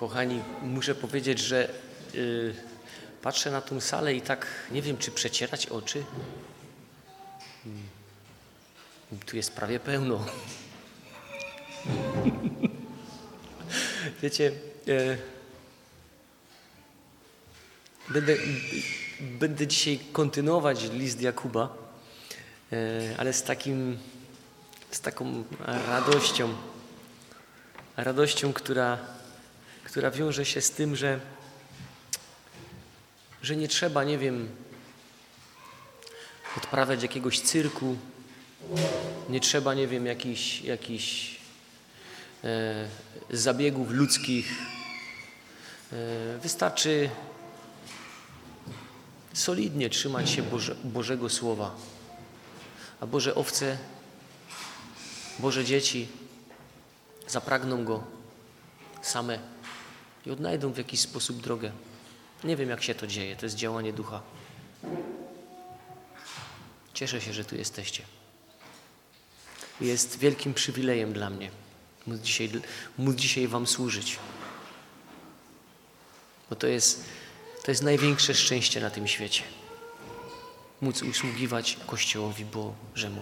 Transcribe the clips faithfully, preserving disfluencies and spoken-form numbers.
Kochani, muszę powiedzieć, że yy, patrzę na tą salę i tak nie wiem, czy przecierać oczy. Hmm. Tu jest prawie pełno. Wiecie, yy, będę, będę dzisiaj kontynuować list Jakuba, yy, ale z takim, z taką radością, radością, która która wiąże się z tym, że, że nie trzeba, nie wiem, odprawiać jakiegoś cyrku, nie trzeba, nie wiem, jakichś jakichś e, zabiegów ludzkich. E, wystarczy solidnie trzymać się Boże, Bożego Słowa. A Boże owce, Boże dzieci zapragną Go same i odnajdą w jakiś sposób drogę. Nie wiem, jak się to dzieje. To jest działanie Ducha. Cieszę się, że tu jesteście. Jest wielkim przywilejem dla mnie móc dzisiaj, móc dzisiaj wam służyć. Bo to jest, to jest największe szczęście na tym świecie. Móc usługiwać Kościołowi Bożemu.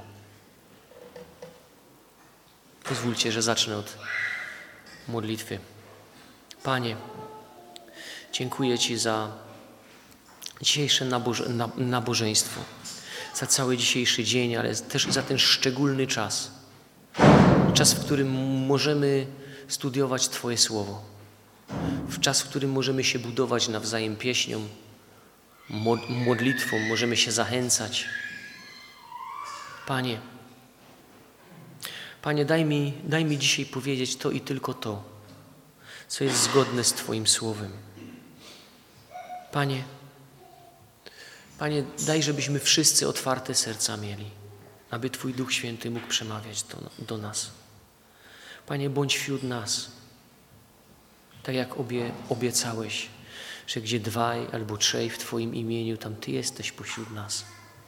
Pozwólcie, że zacznę od modlitwy. Panie, dziękuję Ci za dzisiejsze naboże, nabożeństwo, za cały dzisiejszy dzień, ale też za ten szczególny czas. Czas, w którym możemy studiować Twoje Słowo. W czas, w którym możemy się budować nawzajem pieśnią, modlitwą, możemy się zachęcać. Panie, Panie, daj mi, daj mi dzisiaj powiedzieć to i tylko to, co jest zgodne z Twoim Słowem. Panie, Panie, daj, żebyśmy wszyscy otwarte serca mieli, aby Twój Duch Święty mógł przemawiać do, do nas. Panie, bądź wśród nas, tak jak obie, obiecałeś, że gdzie dwaj albo trzej w Twoim imieniu, tam Ty jesteś pośród nas.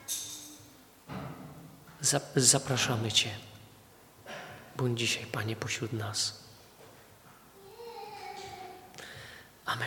Zapraszamy Cię. Bądź dzisiaj, Panie, pośród nas. Amen.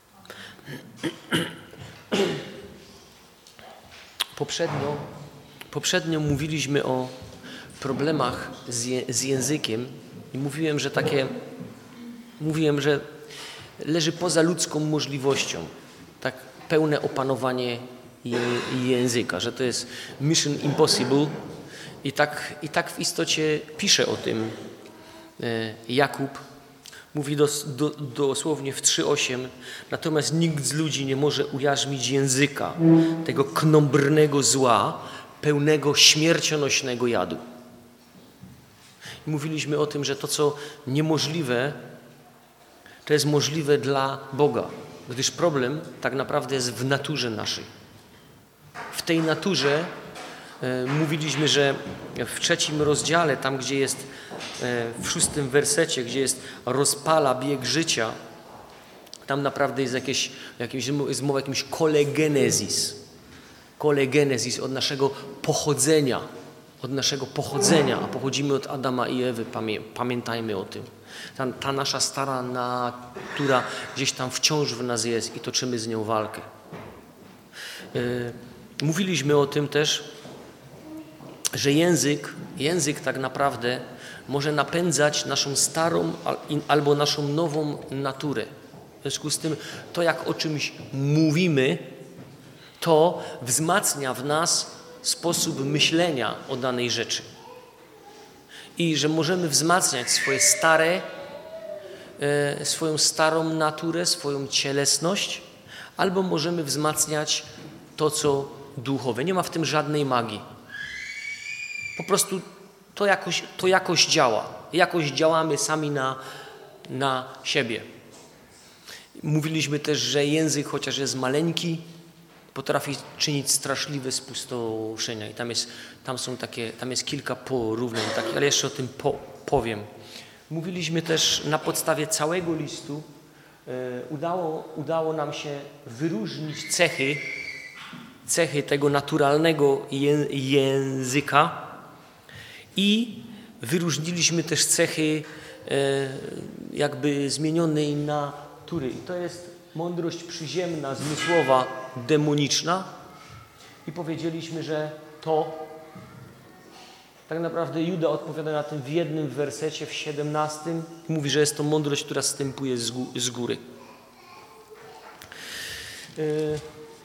Poprzednio, poprzednio mówiliśmy o problemach z, je, z językiem i mówiłem, że takie, mówiłem, że leży poza ludzką możliwością tak pełne opanowanie je, języka, że to jest mission impossible i tak, i tak w istocie pisze o tym e, Jakub. Mówi dos, do, dosłownie w trzy osiem, natomiast nikt z ludzi nie może ujarzmić języka tego knombrnego zła, pełnego śmiercionośnego jadu. I mówiliśmy o tym, że to, co niemożliwe, to jest możliwe dla Boga, gdyż problem tak naprawdę jest w naturze naszej. W tej naturze e, mówiliśmy, że w trzecim rozdziale, tam gdzie jest w szóstym wersecie, gdzie jest rozpala bieg życia, tam naprawdę jest jakieś, jakieś jest mowa o jakimś kolegenezis. Kolegenezis od naszego pochodzenia, od naszego pochodzenia, a pochodzimy od Adama i Ewy, pamię, pamiętajmy o tym. Ta, ta nasza stara natura gdzieś tam wciąż w nas jest i toczymy z nią walkę. Yy, mówiliśmy o tym też, że język, język tak naprawdę może napędzać naszą starą albo naszą nową naturę. W związku z tym to, jak o czymś mówimy, to wzmacnia w nas sposób myślenia o danej rzeczy. I że możemy wzmacniać swoje stare, e, swoją starą naturę, swoją cielesność, albo możemy wzmacniać to, co duchowe. Nie ma w tym żadnej magii. Po prostu to jakoś, to jakoś działa. Jakoś działamy sami na, na siebie. Mówiliśmy też, że język, chociaż jest maleńki, potrafi czynić straszliwe spustoszenia. I tam jest, tam są takie, tam jest kilka porównań takich, ale jeszcze o tym po, powiem. Mówiliśmy też na podstawie całego listu, e, udało, udało nam się wyróżnić cechy, cechy tego naturalnego ję, języka i wyróżniliśmy też cechy e, jakby zmienionej na który to jest mądrość przyziemna, zmysłowa, demoniczna i powiedzieliśmy, że to tak naprawdę Juda odpowiada na tym w jednym wersecie, w siedemnastym. Mówi, że jest to mądrość, która zstępuje z, gó z góry. Yy.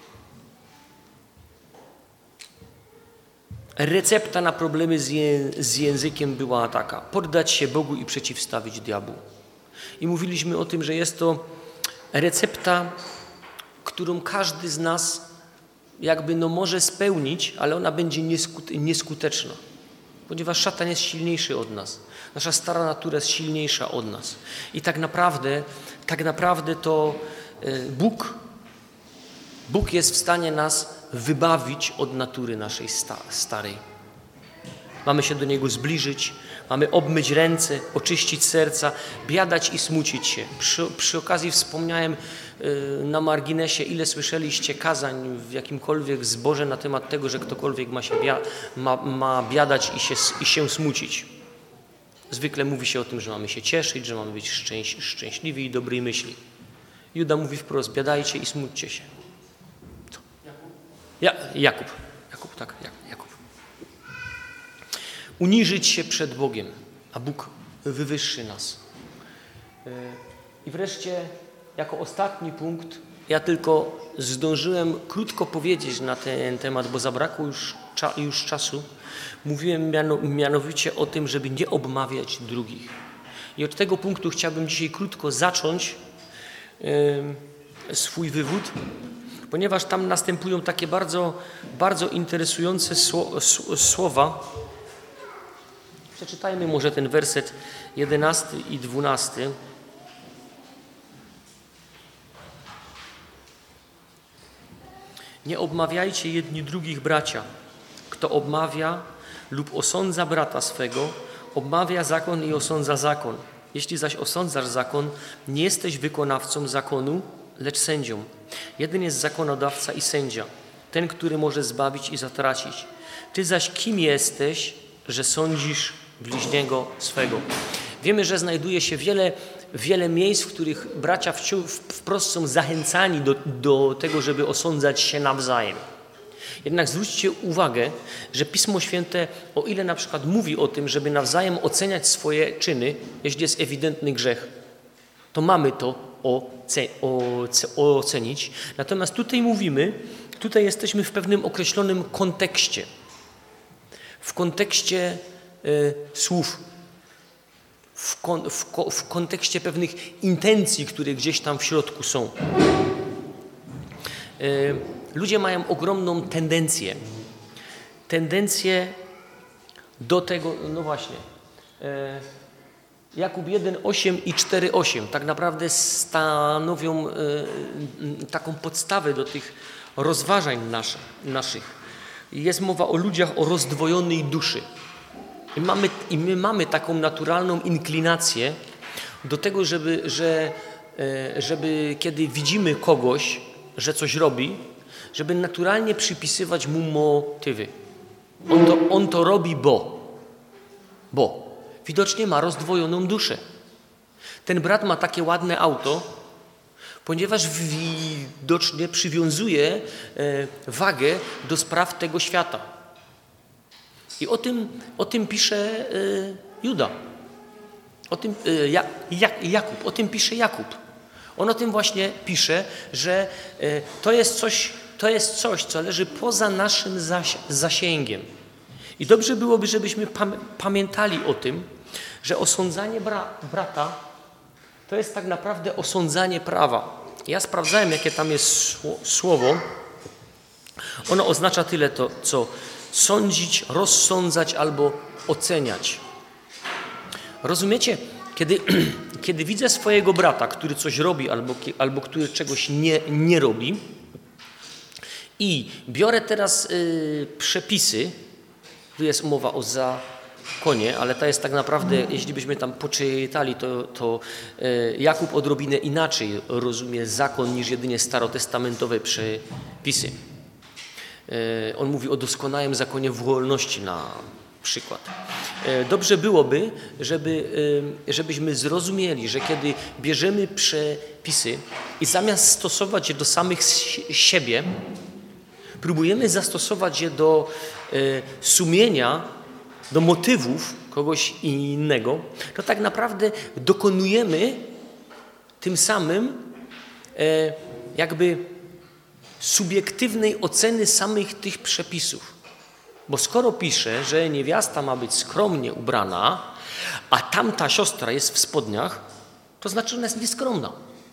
Recepta na problemy z, je z językiem była taka. Poddać się Bogu i przeciwstawić diabłu. I mówiliśmy o tym, że jest to recepta, którą każdy z nas jakby no może spełnić, ale ona będzie nieskute nieskuteczna. Ponieważ szatan jest silniejszy od nas. Nasza stara natura jest silniejsza od nas. I tak naprawdę, tak naprawdę to Bóg, Bóg jest w stanie nas wybawić od natury naszej sta starej. Mamy się do Niego zbliżyć, mamy obmyć ręce, oczyścić serca, biadać i smucić się. Przy, przy okazji wspomniałem yy, na marginesie, ile słyszeliście kazań w jakimkolwiek zborze na temat tego, że ktokolwiek ma, się bia ma, ma biadać i się, i się smucić. Zwykle mówi się o tym, że mamy się cieszyć, że mamy być szczęś szczęśliwi i dobrej myśli. Juda mówi wprost, biadajcie i smućcie się. Co? Ja, Jakub. Jakub, tak, Jakub. Uniżyć się przed Bogiem, a Bóg wywyższy nas. I wreszcie, jako ostatni punkt, ja tylko zdążyłem krótko powiedzieć na ten temat, bo zabrakło już, cza, już czasu. Mówiłem miano, mianowicie o tym, żeby nie obmawiać drugich. I od tego punktu chciałbym dzisiaj krótko zacząć yy, swój wywód, ponieważ tam następują takie bardzo, bardzo interesujące sło, słowa. Przeczytajmy może ten werset jedenasty i dwunasty. Nie obmawiajcie jedni drugich, bracia. Kto obmawia lub osądza brata swego, obmawia zakon i osądza zakon. Jeśli zaś osądzasz zakon, nie jesteś wykonawcą zakonu, lecz sędzią. Jeden jest zakonodawca i sędzia, ten, który może zbawić i zatracić. Ty zaś kim jesteś, że sądzisz bliźniego swego? Wiemy, że znajduje się wiele, wiele miejsc, w których bracia wprost są zachęcani do, do tego, żeby osądzać się nawzajem. Jednak zwróćcie uwagę, że Pismo Święte, o ile na przykład mówi o tym, żeby nawzajem oceniać swoje czyny, jeśli jest ewidentny grzech, to mamy to oce, oce, ocenić. Natomiast tutaj mówimy, tutaj jesteśmy w pewnym określonym kontekście. W kontekście y, słów. W, kon, w, w kontekście pewnych intencji, które gdzieś tam w środku są. Y, ludzie mają ogromną tendencję. Tendencję do tego, no właśnie, y, Jakub jeden, osiem i cztery, osiem tak naprawdę stanowią y, y, taką podstawę do tych rozważań nasz, naszych. Jest mowa o ludziach o rozdwojonej duszy. I, mamy, I my mamy taką naturalną inklinację do tego, żeby, że, żeby kiedy widzimy kogoś, że coś robi, żeby naturalnie przypisywać mu motywy. On to, on to robi, bo. Bo. Widocznie ma rozdwojoną duszę. Ten brat ma takie ładne auto, ponieważ widocznie przywiązuje wagę do spraw tego świata. I o tym, o tym pisze Juda. O tym, ja, Jakub. O tym pisze Jakub. On o tym właśnie pisze, że to jest coś, to jest coś, co leży poza naszym zasięgiem. I dobrze byłoby, żebyśmy pamiętali o tym, że osądzanie bra brata to jest tak naprawdę osądzanie prawa. Ja sprawdzałem, jakie tam jest słowo. Ono oznacza tyle to, co sądzić, rozsądzać albo oceniać. Rozumiecie? Kiedy, kiedy widzę swojego brata, który coś robi albo, albo który czegoś nie, nie robi i biorę teraz y, przepisy, tu jest mowa o zakonie, ale to jest tak naprawdę, jeśli byśmy tam poczytali, to, to y, Jakub odrobinę inaczej rozumie zakon niż jedynie starotestamentowe przepisy. On mówi o doskonałym zakonie wolności na, przykład. Dobrze byłoby, żeby, żebyśmy zrozumieli, że kiedy bierzemy przepisy i zamiast stosować je do samych siebie, próbujemy zastosować je do sumienia, do motywów kogoś innego, to tak naprawdę dokonujemy tym samym jakby subiektywnej oceny samych tych przepisów. Bo skoro pisze, że niewiasta ma być skromnie ubrana, a tamta siostra jest w spodniach, to znaczy, że ona jest nieskromna.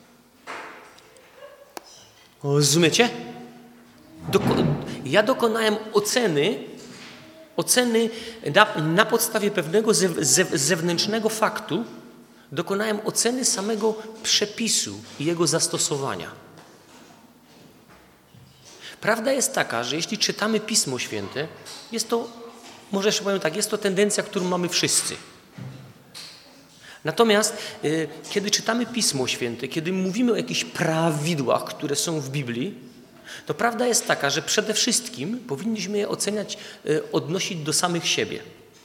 Rozumiecie? Doko- ja dokonałem oceny, oceny na, na podstawie pewnego zew- zew- zewnętrznego faktu, dokonałem oceny samego przepisu i jego zastosowania. Prawda jest taka, że jeśli czytamy Pismo Święte, jest to, może jeszcze powiem tak, jest to tendencja, którą mamy wszyscy. Natomiast y, kiedy czytamy Pismo Święte, kiedy mówimy o jakichś prawidłach, które są w Biblii, to prawda jest taka, że przede wszystkim powinniśmy je oceniać, y, odnosić do samych siebie.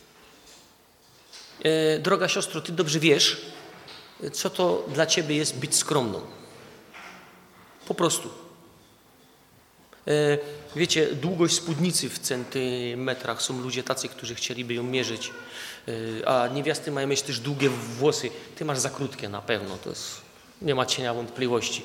Y, droga siostro, ty dobrze wiesz, co to dla ciebie jest być skromną. Po prostu. Wiecie, długość spódnicy w centymetrach, są ludzie tacy, którzy chcieliby ją mierzyć, a niewiasty mają mieć też długie włosy. Ty masz za krótkie na pewno, to jest, nie ma cienia wątpliwości.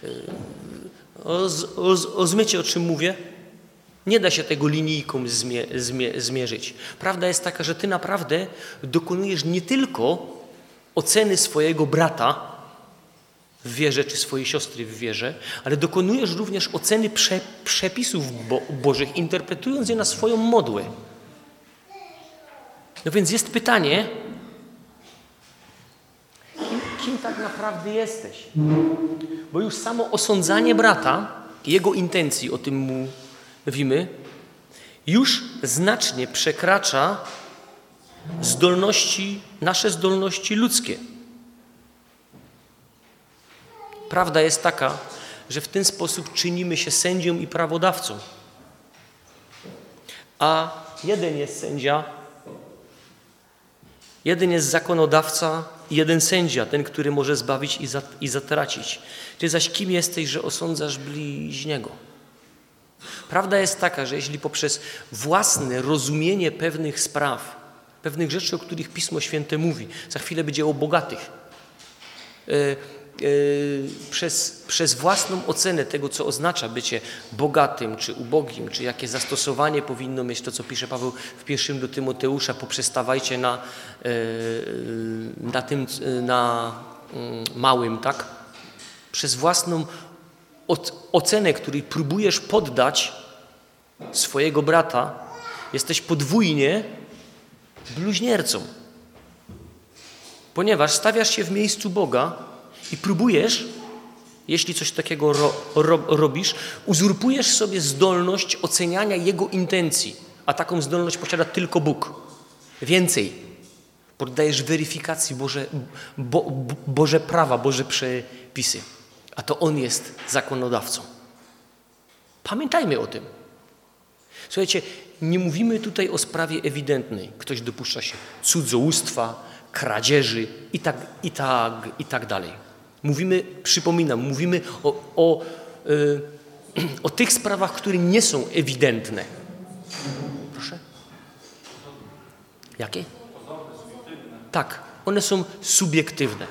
Rozumiecie, o czym mówię? Nie da się tego linijką zmie, zmie, zmierzyć. Prawda jest taka, że ty naprawdę dokonujesz nie tylko oceny swojego brata w wierze, czy swojej siostry w wierze, ale dokonujesz również oceny prze, przepisów bo, Bożych, interpretując je na swoją modłę. No więc jest pytanie, kim, kim tak naprawdę jesteś? Bo już samo osądzanie brata i jego intencji, o tym mówimy, już znacznie przekracza zdolności, nasze zdolności ludzkie. Prawda jest taka, że w ten sposób czynimy się sędzią i prawodawcą. A jeden jest sędzia, jeden jest zakonodawca i jeden sędzia, ten, który może zbawić i, za, i zatracić. Ty zaś kim jesteś, że osądzasz bliźniego? Prawda jest taka, że jeśli poprzez własne rozumienie pewnych spraw, pewnych rzeczy, o których Pismo Święte mówi, za chwilę będzie o bogatych, yy, Yy, przez, przez własną ocenę tego, co oznacza bycie bogatym czy ubogim, czy jakie zastosowanie powinno mieć to, co pisze Paweł w pierwszym do Tymoteusza, poprzestawajcie na, yy, na tym, yy, na yy, małym, tak? Przez własną od, ocenę, której próbujesz poddać swojego brata, jesteś podwójnie bluźniercą. Ponieważ stawiasz się w miejscu Boga i próbujesz, jeśli coś takiego ro, ro, robisz, uzurpujesz sobie zdolność oceniania Jego intencji, a taką zdolność posiada tylko Bóg. Więcej, poddajesz weryfikacji Boże, bo, bo, Boże prawa, Boże przepisy, a to On jest zakonodawcą. Pamiętajmy o tym. Słuchajcie, nie mówimy tutaj o sprawie ewidentnej. Ktoś dopuszcza się cudzołóstwa, kradzieży i tak, i tak, i tak dalej. Mówimy, przypominam, mówimy o, o, yy, o tych sprawach, które nie są ewidentne. Proszę? Jakie? Tak, one są subiektywne.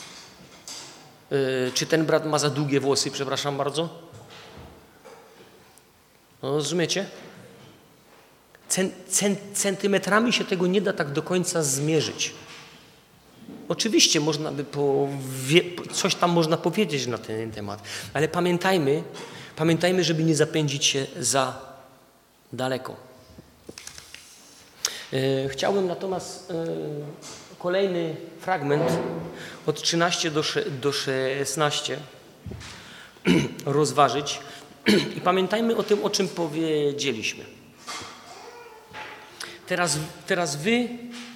Yy, czy ten brat ma za długie włosy, przepraszam bardzo? No, rozumiecie? Cen, cen, centymetrami się tego nie da tak do końca zmierzyć. Oczywiście można by powie, coś tam można powiedzieć na ten temat, ale pamiętajmy, pamiętajmy, żeby nie zapędzić się za daleko. Yy, chciałbym natomiast yy, kolejny fragment od trzynastego do szesnastego rozważyć i pamiętajmy o tym, o czym powiedzieliśmy. Teraz, teraz wy, yy,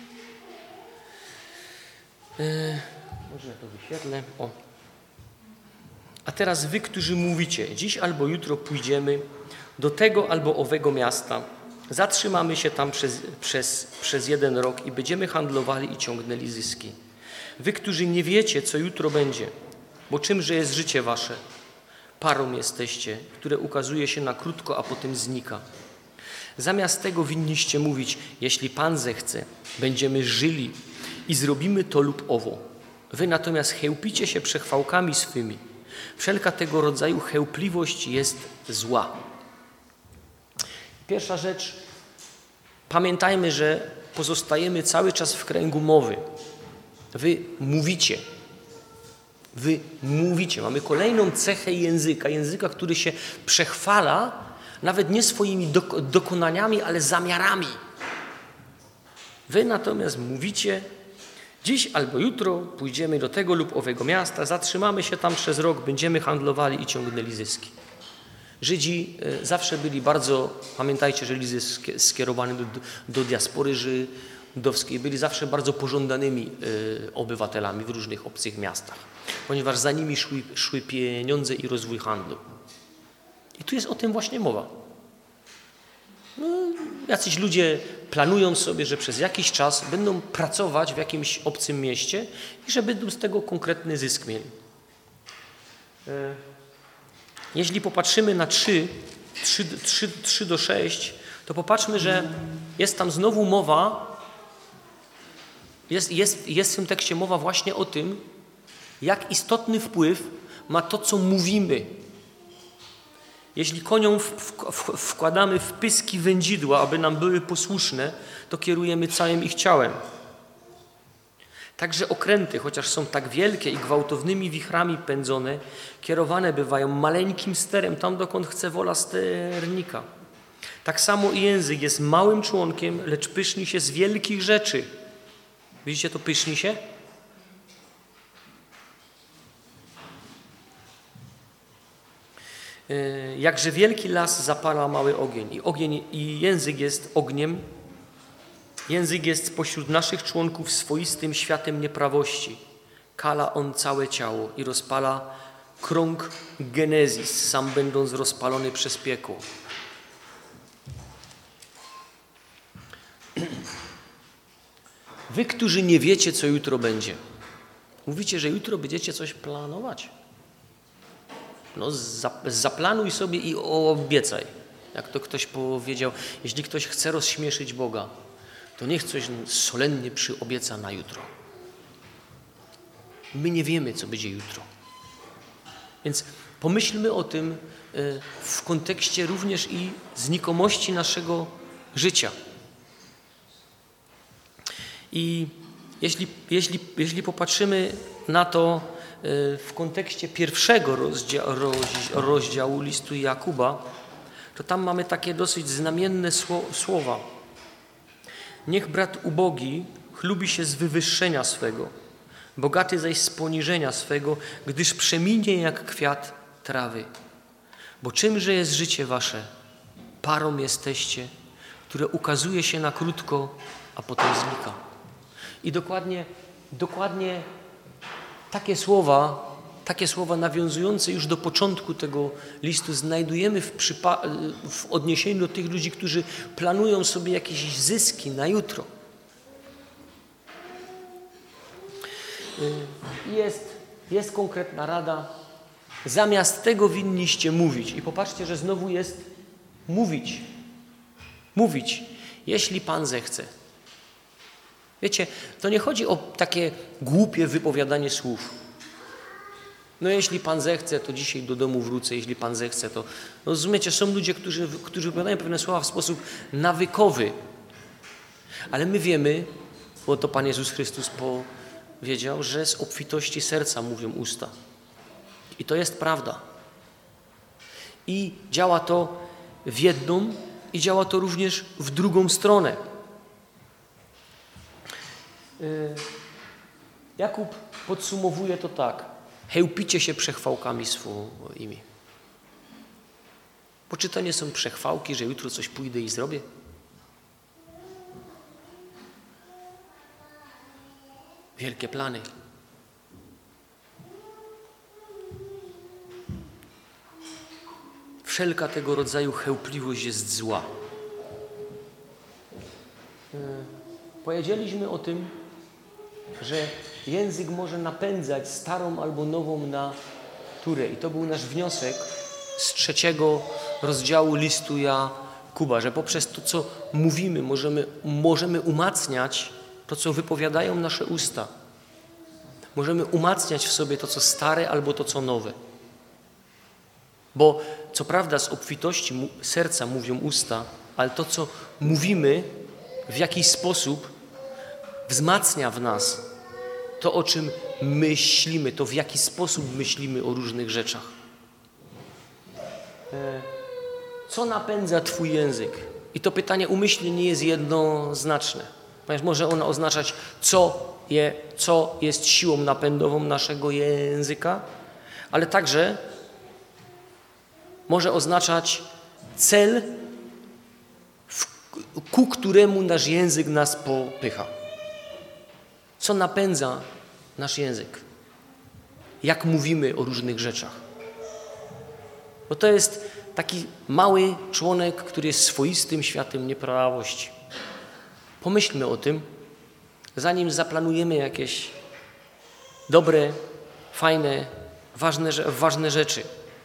może ja to wyświetlę, o. A teraz wy, którzy mówicie, dziś albo jutro pójdziemy do tego albo owego miasta Zatrzymamy się tam przez, przez, przez jeden rok i będziemy handlowali i ciągnęli zyski. Wy, którzy nie wiecie, co jutro będzie, bo czymże jest życie wasze? Parą jesteście, które ukazuje się na krótko, a potem znika. Zamiast tego winniście mówić, jeśli Pan zechce, będziemy żyli i zrobimy to lub owo. Wy natomiast chełpicie się przechwałkami swymi. Wszelka tego rodzaju chełpliwość jest zła. Pierwsza rzecz, pamiętajmy, że pozostajemy cały czas w kręgu mowy. Wy mówicie. Wy mówicie. Mamy kolejną cechę języka, języka, który się przechwala nawet nie swoimi dok- dokonaniami, ale zamiarami. Wy natomiast mówicie, dziś albo jutro pójdziemy do tego lub owego miasta, zatrzymamy się tam przez rok, będziemy handlowali i ciągnęli zyski. Żydzi zawsze byli bardzo, pamiętajcie, że list jest skierowany do, do diaspory żydowskiej, byli zawsze bardzo pożądanymi y, obywatelami w różnych obcych miastach, ponieważ za nimi szły, szły pieniądze i rozwój handlu. I tu jest o tym właśnie mowa. No, jacyś ludzie planują sobie, że przez jakiś czas będą pracować w jakimś obcym mieście i że będą z tego konkretny zysk mieli. Jeśli popatrzymy na trzy, trzy do sześciu, to popatrzmy, że jest tam znowu mowa, jest, jest, jest w tym tekście mowa właśnie o tym, jak istotny wpływ ma to, co mówimy. Jeśli koniom w, w, wkładamy w pyski wędzidła, aby nam były posłuszne, to kierujemy całym ich ciałem. Także okręty, chociaż są tak wielkie i gwałtownymi wichrami pędzone, kierowane bywają maleńkim sterem, tam dokąd chce wola sternika. Tak samo i język jest małym członkiem, lecz pyszni się z wielkich rzeczy. Widzicie to, pyszni się? Jakże wielki las zapala mały ogień i ogień i język jest ogniem. Język jest spośród naszych członków swoistym światem nieprawości. Kala on całe ciało i rozpala krąg genezis, sam będąc rozpalony przez piekło. Wy, którzy nie wiecie, co jutro będzie. Mówicie, że jutro będziecie coś planować. No zaplanuj sobie i obiecaj. Jak to ktoś powiedział, jeśli ktoś chce rozśmieszyć Boga, to niech coś solennie przyobieca na jutro. My nie wiemy, co będzie jutro. Więc pomyślmy o tym w kontekście również i znikomości naszego życia. I jeśli, jeśli, jeśli popatrzymy na to w kontekście pierwszego rozdziału, rozdziału listu Jakuba, to tam mamy takie dosyć znamienne słowa. Niech brat ubogi chlubi się z wywyższenia swego, bogaty zaś z poniżenia swego, gdyż przeminie jak kwiat trawy. Bo czymże jest życie wasze? Parą jesteście, które ukazuje się na krótko, a potem znika. I dokładnie, dokładnie takie słowa, takie słowa nawiązujące już do początku tego listu znajdujemy w, przypa- w odniesieniu do tych ludzi, którzy planują sobie jakieś zyski na jutro. Jest, jest konkretna rada. Zamiast tego winniście mówić. I popatrzcie, że znowu jest mówić. Mówić, jeśli Pan zechce. Wiecie, to nie chodzi o takie głupie wypowiadanie słów. No jeśli Pan zechce, to dzisiaj do domu wrócę, jeśli Pan zechce, to... No rozumiecie, są ludzie, którzy, którzy wypowiadają pewne słowa w sposób nawykowy. Ale my wiemy, bo to Pan Jezus Chrystus powiedział, że z obfitości serca mówią usta. I to jest prawda. I działa to w jedną i działa to również w drugą stronę. Jakub podsumowuje to tak. Chełpicie się przechwałkami swoimi. Bo czy to nie są przechwałki, że jutro coś pójdę i zrobię? Wielkie plany. Wszelka tego rodzaju chełpliwość jest zła. powiedzieliśmy o tym, że język może napędzać starą albo nową naturę. I to był nasz wniosek z trzeciego rozdziału listu Jakuba, że poprzez to, co mówimy, możemy, możemy umacniać to, co wypowiadają nasze usta. Możemy umacniać w sobie to, co stare albo to, co nowe. Bo co prawda z obfitości serca mówią usta, ale to, co mówimy, w jakiś sposób wzmacnia w nas to, o czym myślimy, to w jaki sposób myślimy o różnych rzeczach. Co napędza Twój język? I to pytanie umyślnie nie jest jednoznaczne. Ponieważ może ono oznaczać, co, je, co jest siłą napędową naszego języka, ale także może oznaczać cel, w, ku któremu nasz język nas popycha. Co napędza nasz język? Jak mówimy o różnych rzeczach? Bo to jest taki mały członek, który jest swoistym światem nieprawości. Pomyślmy o tym, zanim zaplanujemy jakieś dobre, fajne, ważne, ważne rzeczy.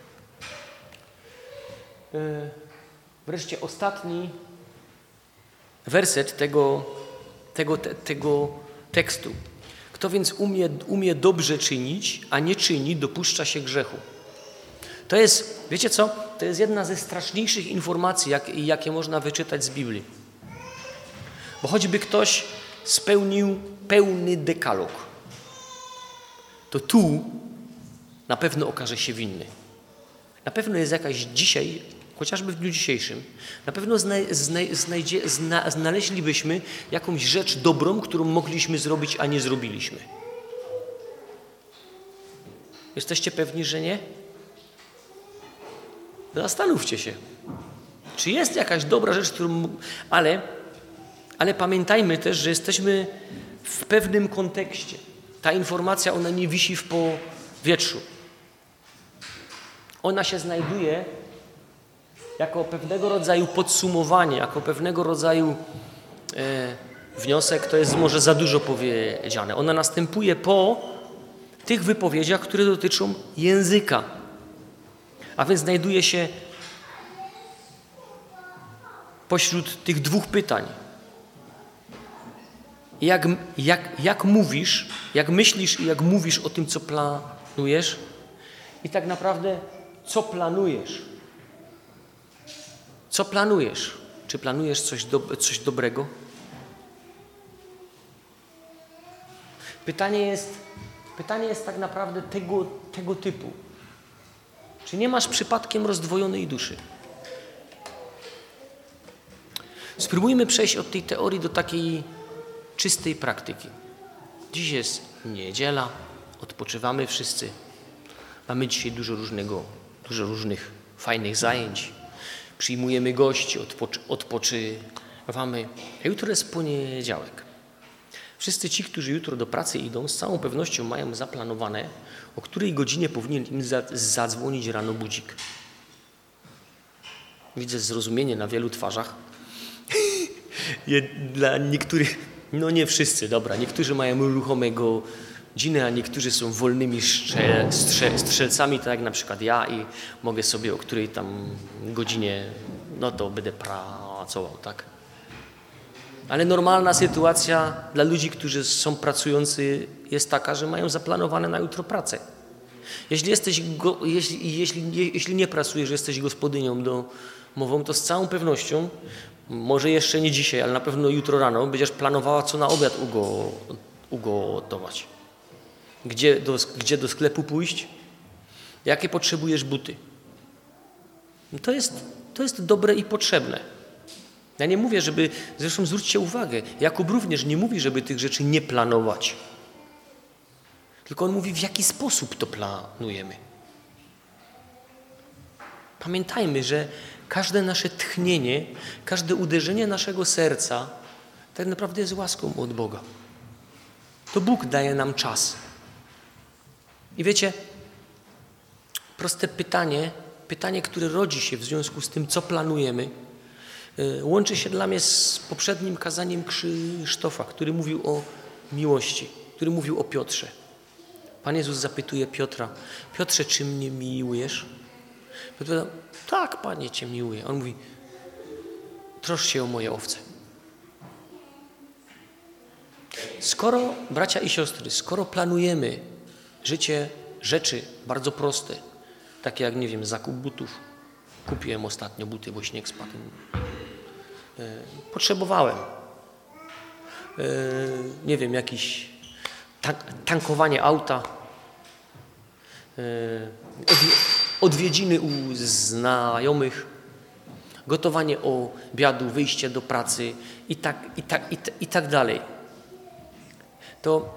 Wreszcie ostatni werset tego, tego, te, tego tekstu. Kto więc umie, umie dobrze czynić, a nie czyni, dopuszcza się grzechu. To jest, wiecie co? To jest jedna ze straszniejszych informacji, jak, jakie można wyczytać z Biblii. Bo choćby ktoś spełnił pełny dekalog, to tu na pewno okaże się winny. Na pewno jest jakaś dzisiaj, chociażby w dniu dzisiejszym, na pewno zna, zna, znajdzie, zna, znaleźlibyśmy jakąś rzecz dobrą, którą mogliśmy zrobić, a nie zrobiliśmy. Jesteście pewni, że nie? Zastanówcie się. Czy jest jakaś dobra rzecz, którą... Ale, ale pamiętajmy też, że jesteśmy w pewnym kontekście. Ta informacja, ona nie wisi w powietrzu. Ona się znajduje jako pewnego rodzaju podsumowanie, jako pewnego rodzaju e, wniosek, to jest może za dużo powiedziane. Ona następuje po tych wypowiedziach, które dotyczą języka. A więc znajduje się pośród tych dwóch pytań. Jak, jak, jak mówisz, jak myślisz i jak mówisz o tym, co planujesz i tak naprawdę co planujesz. Co planujesz? Czy planujesz coś, do, coś dobrego? Pytanie jest, pytanie jest tak naprawdę tego, tego typu. Czy nie masz przypadkiem rozdwojonej duszy? Spróbujmy przejść od tej teorii do takiej czystej praktyki. Dziś jest niedziela, odpoczywamy wszyscy. Mamy dzisiaj dużo różnego, dużo różnych fajnych zajęć. Przyjmujemy gości, odpoczy, odpoczywamy. A jutro jest poniedziałek. Wszyscy ci, którzy jutro do pracy idą, z całą pewnością mają zaplanowane, o której godzinie powinien im zadzwonić rano budzik. Widzę zrozumienie na wielu twarzach. Dla niektórych, no nie wszyscy, dobra, niektórzy mają ruchome godziny, a niektórzy są wolnymi strzel, strzel, strzelcami, tak jak na przykład ja i mogę sobie o której tam godzinie, no to będę pracował, tak? Ale normalna sytuacja dla ludzi, którzy są pracujący, jest taka, że mają zaplanowane na jutro pracę. Jeśli, jesteś go, jeśli, jeśli, jeśli nie pracujesz, jesteś gospodynią domową, to z całą pewnością, może jeszcze nie dzisiaj, ale na pewno jutro rano będziesz planowała, co na obiad ugo, ugotować. Gdzie do, gdzie do sklepu pójść? Jakie potrzebujesz buty? To jest, to jest dobre i potrzebne. Ja nie mówię, żeby, zresztą zwróćcie uwagę, Jakub również nie mówi, żeby tych rzeczy nie planować. Tylko on mówi, w jaki sposób to planujemy. Pamiętajmy, że każde nasze tchnienie, każde uderzenie naszego serca tak naprawdę jest łaską od Boga. To Bóg daje nam czas. I wiecie, proste pytanie, pytanie, które rodzi się w związku z tym, co planujemy, łączy się dla mnie z poprzednim kazaniem Krzysztofa, który mówił o miłości, który mówił o Piotrze. Pan Jezus zapytuje Piotra: Piotrze, czy mnie miłujesz? Piotr mówi: tak, Panie, Cię miłuję. On mówi: troszcz się o moje owce. Skoro, bracia i siostry, skoro planujemy życie, rzeczy bardzo proste, takie jak, nie wiem, zakup butów. Kupiłem ostatnio buty, bo śnieg spadł. Potrzebowałem. Nie wiem, jakiś tankowanie auta, odwiedziny u znajomych, gotowanie obiadu, wyjście do pracy i tak, i tak, i, t- i tak dalej. To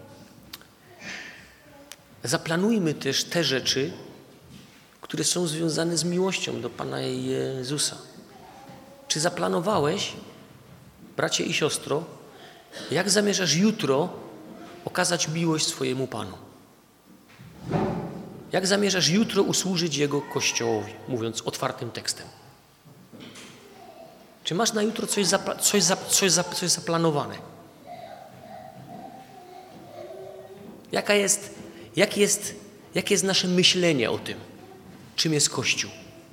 zaplanujmy też te rzeczy, które są związane z miłością do Pana Jezusa. Czy zaplanowałeś, bracie i siostro, jak zamierzasz jutro okazać miłość swojemu Panu? Jak zamierzasz jutro usłużyć Jego Kościołowi, mówiąc otwartym tekstem? Czy masz na jutro coś, zapla- coś, za- coś, za- coś zaplanowane? Jaka jest, jak jest, jakie jest nasze myślenie o tym, czym jest Kościół?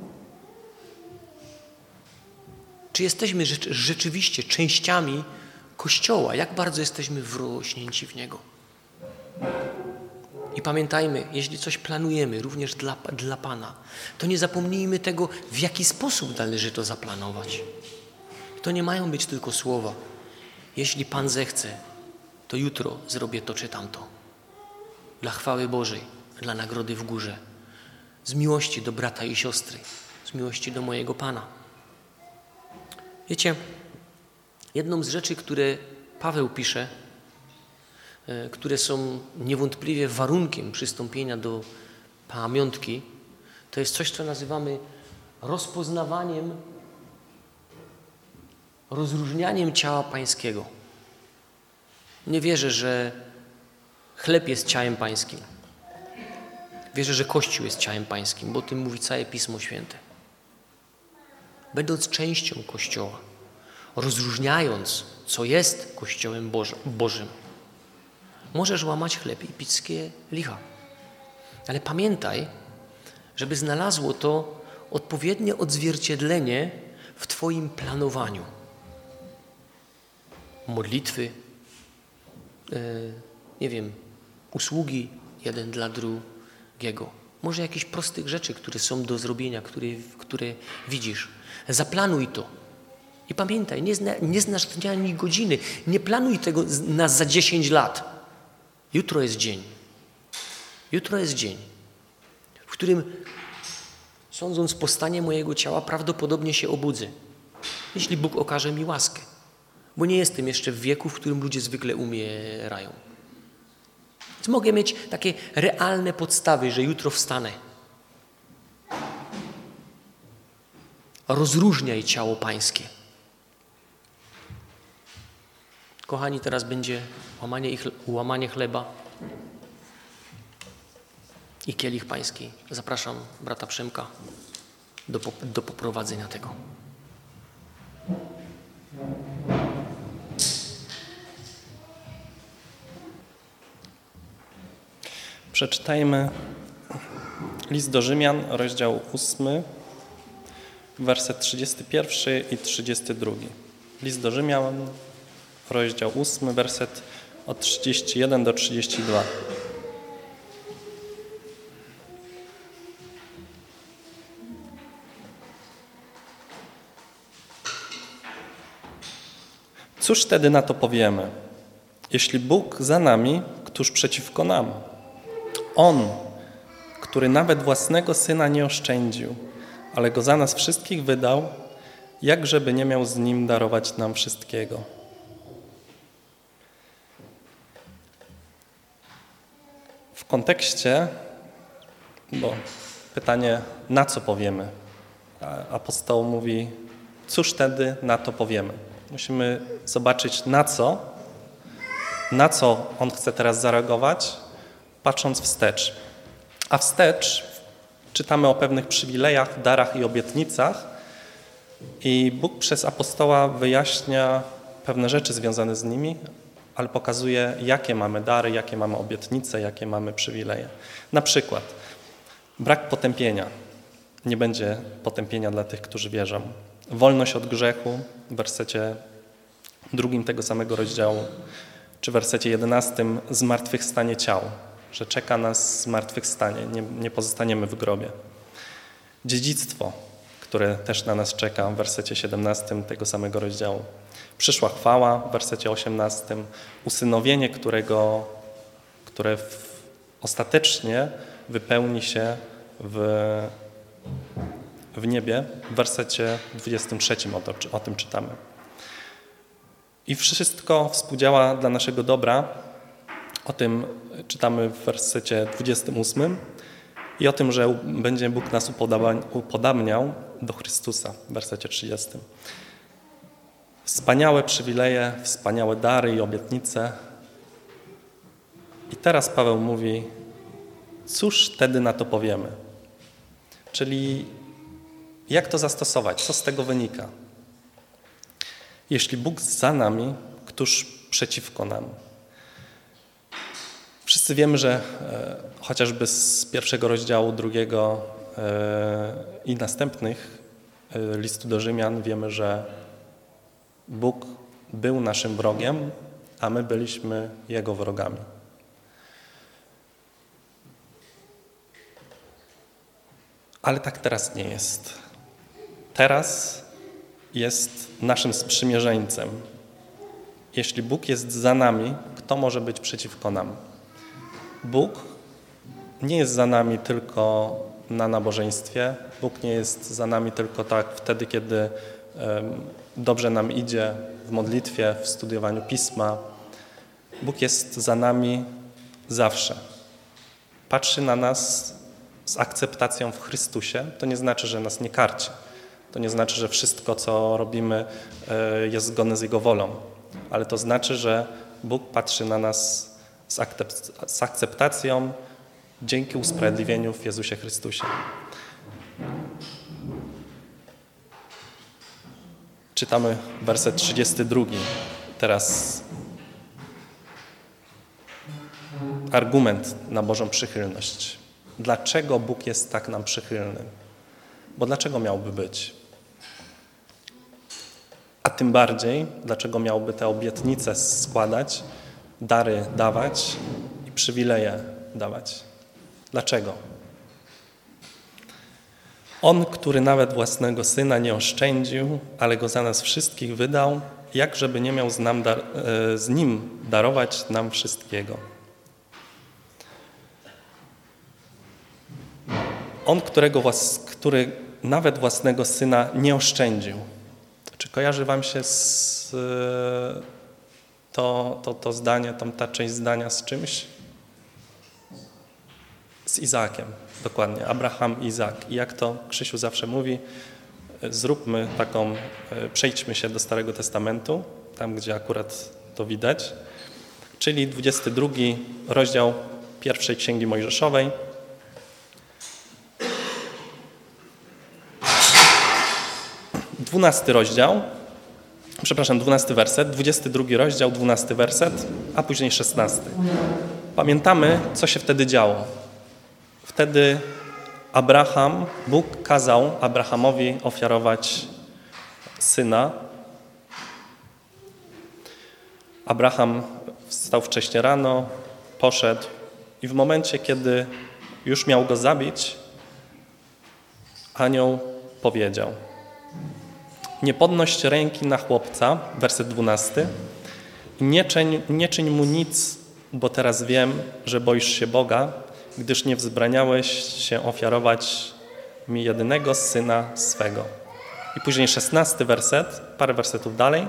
Czy jesteśmy rzecz, rzeczywiście częściami Kościoła? Jak bardzo jesteśmy wrośnięci w Niego? I pamiętajmy, jeśli coś planujemy, również dla, dla Pana, to nie zapomnijmy tego, w jaki sposób należy to zaplanować. To nie mają być tylko słowa. Jeśli Pan zechce, to jutro zrobię to czy tamto. Dla chwały Bożej, dla nagrody w górze. Z miłości do brata i siostry. Z miłości do mojego Pana. Wiecie, jedną z rzeczy, które Paweł pisze, które są niewątpliwie warunkiem przystąpienia do pamiątki, to jest coś, co nazywamy rozpoznawaniem, rozróżnianiem ciała Pańskiego. Nie wierzę, że chleb jest ciałem Pańskim. Wierzę, że Kościół jest ciałem Pańskim, bo o tym mówi całe Pismo Święte. Będąc częścią Kościoła, rozróżniając, co jest Kościołem Boże, Bożym, możesz łamać chleb i pić licha. Ale pamiętaj, żeby znalazło to odpowiednie odzwierciedlenie w Twoim planowaniu. Modlitwy, yy, nie wiem, usługi jeden dla drugiego. Może jakichś prostych rzeczy, które są do zrobienia, które, które widzisz. Zaplanuj to. I pamiętaj, nie, zna, nie znasz dnia ani godziny. Nie planuj tego na za dziesięć lat. Jutro jest dzień. Jutro jest dzień, w którym, sądząc po stanie mojego ciała, prawdopodobnie się obudzę. Jeśli Bóg okaże mi łaskę. Bo nie jestem jeszcze w wieku, w którym ludzie zwykle umierają. Więc mogę mieć takie realne podstawy, że jutro wstanę. Rozróżniaj ciało Pańskie. Kochani, teraz będzie łamanie, i chle- łamanie chleba i kielich Pański. Zapraszam brata Przemka do, pop- do poprowadzenia tego. Przeczytajmy list do Rzymian, rozdział ósmy, werset trzydziesty pierwszy i trzydziesty drugi. List do Rzymian, rozdział ósmy, werset od trzydziestego pierwszego do trzydziestego drugiego. Cóż wtedy na to powiemy? Jeśli Bóg za nami, któż przeciwko nam? On, który nawet własnego Syna nie oszczędził, ale Go za nas wszystkich wydał, jakżeby nie miał z Nim darować nam wszystkiego. W kontekście, bo pytanie, na co powiemy? Apostoł mówi, cóż wtedy na to powiemy? Musimy zobaczyć na co, na co on chce teraz zareagować, patrząc wstecz. A wstecz czytamy o pewnych przywilejach, darach i obietnicach, I Bóg przez apostoła wyjaśnia pewne rzeczy związane z nimi, ale pokazuje, jakie mamy dary, jakie mamy obietnice, jakie mamy przywileje. Na przykład brak potępienia. Nie będzie potępienia dla tych, którzy wierzą. Wolność od grzechu w wersecie drugim tego samego rozdziału, czy w wersecie jedenastym zmartwychwstanie ciał, że czeka nas zmartwychwstanie, nie, nie pozostaniemy w grobie. Dziedzictwo, które też na nas czeka w wersecie siedemnastym tego samego rozdziału. Przyszła chwała w wersecie osiemnastym, usynowienie, którego, które w, ostatecznie wypełni się w, w niebie. W wersecie dwudziestym trzecim o, to, o tym czytamy. I wszystko współdziała dla naszego dobra. O tym czytamy w wersecie dwudziestym ósmym i o tym, że będzie Bóg nas upodabniał do Chrystusa w wersecie trzydziestym. Wspaniałe przywileje, wspaniałe dary i obietnice. I teraz Paweł mówi, cóż wtedy na to powiemy? Czyli jak to zastosować? Co z tego wynika? Jeśli Bóg za nami, któż przeciwko nam? Wszyscy wiemy, że e, chociażby z pierwszego rozdziału, drugiego e, i następnych e, listu do Rzymian wiemy, że Bóg był naszym wrogiem, a my byliśmy Jego wrogami. Ale tak teraz nie jest. Teraz jest naszym sprzymierzeńcem. Jeśli Bóg jest za nami, kto może być przeciwko nam? Bóg nie jest za nami tylko na nabożeństwie. Bóg nie jest za nami tylko tak wtedy, kiedy um, dobrze nam idzie w modlitwie, w studiowaniu Pisma. Bóg jest za nami zawsze. Patrzy na nas z akceptacją w Chrystusie. To nie znaczy, że nas nie karci. To nie znaczy, że wszystko, co robimy, jest zgodne z Jego wolą. Ale to znaczy, że Bóg patrzy na nas z akceptacją dzięki usprawiedliwieniu w Jezusie Chrystusie. Czytamy werset trzydziesty drugi. Teraz argument na Bożą przychylność. Dlaczego Bóg jest tak nam przychylny? Bo dlaczego miałby być? A tym bardziej, dlaczego miałby te obietnice składać, dary dawać i przywileje dawać? Dlaczego? On, który nawet własnego Syna nie oszczędził, ale Go za nas wszystkich wydał, jak żeby nie miał z, nam dar, z Nim darować nam wszystkiego. On, którego włas, który nawet własnego Syna nie oszczędził. Czy kojarzy wam się z, to, to, to zdanie, tam ta część zdania z czymś? Z Izaakiem, dokładnie. Abraham, Izaak. I jak to Krzysiu zawsze mówi, zróbmy taką, przejdźmy się do Starego Testamentu, tam gdzie akurat to widać, czyli dwudziesty drugi rozdział pierwszej Księgi Mojżeszowej. Dwunasty rozdział, przepraszam, dwunasty werset, dwudziesty drugi rozdział, dwunasty werset, a później szesnasty. Pamiętamy, co się wtedy działo. Wtedy Abraham, Bóg kazał Abrahamowi ofiarować syna. Abraham wstał wcześnie rano, poszedł i w momencie, kiedy już miał go zabić, anioł powiedział: nie podnoś ręki na chłopca, werset dwunasty, i nie czyń, nie czyń mu nic, bo teraz wiem, że boisz się Boga, gdyż nie wzbraniałeś się ofiarować mi jedynego syna swego. I później szesnasty werset, parę wersetów dalej,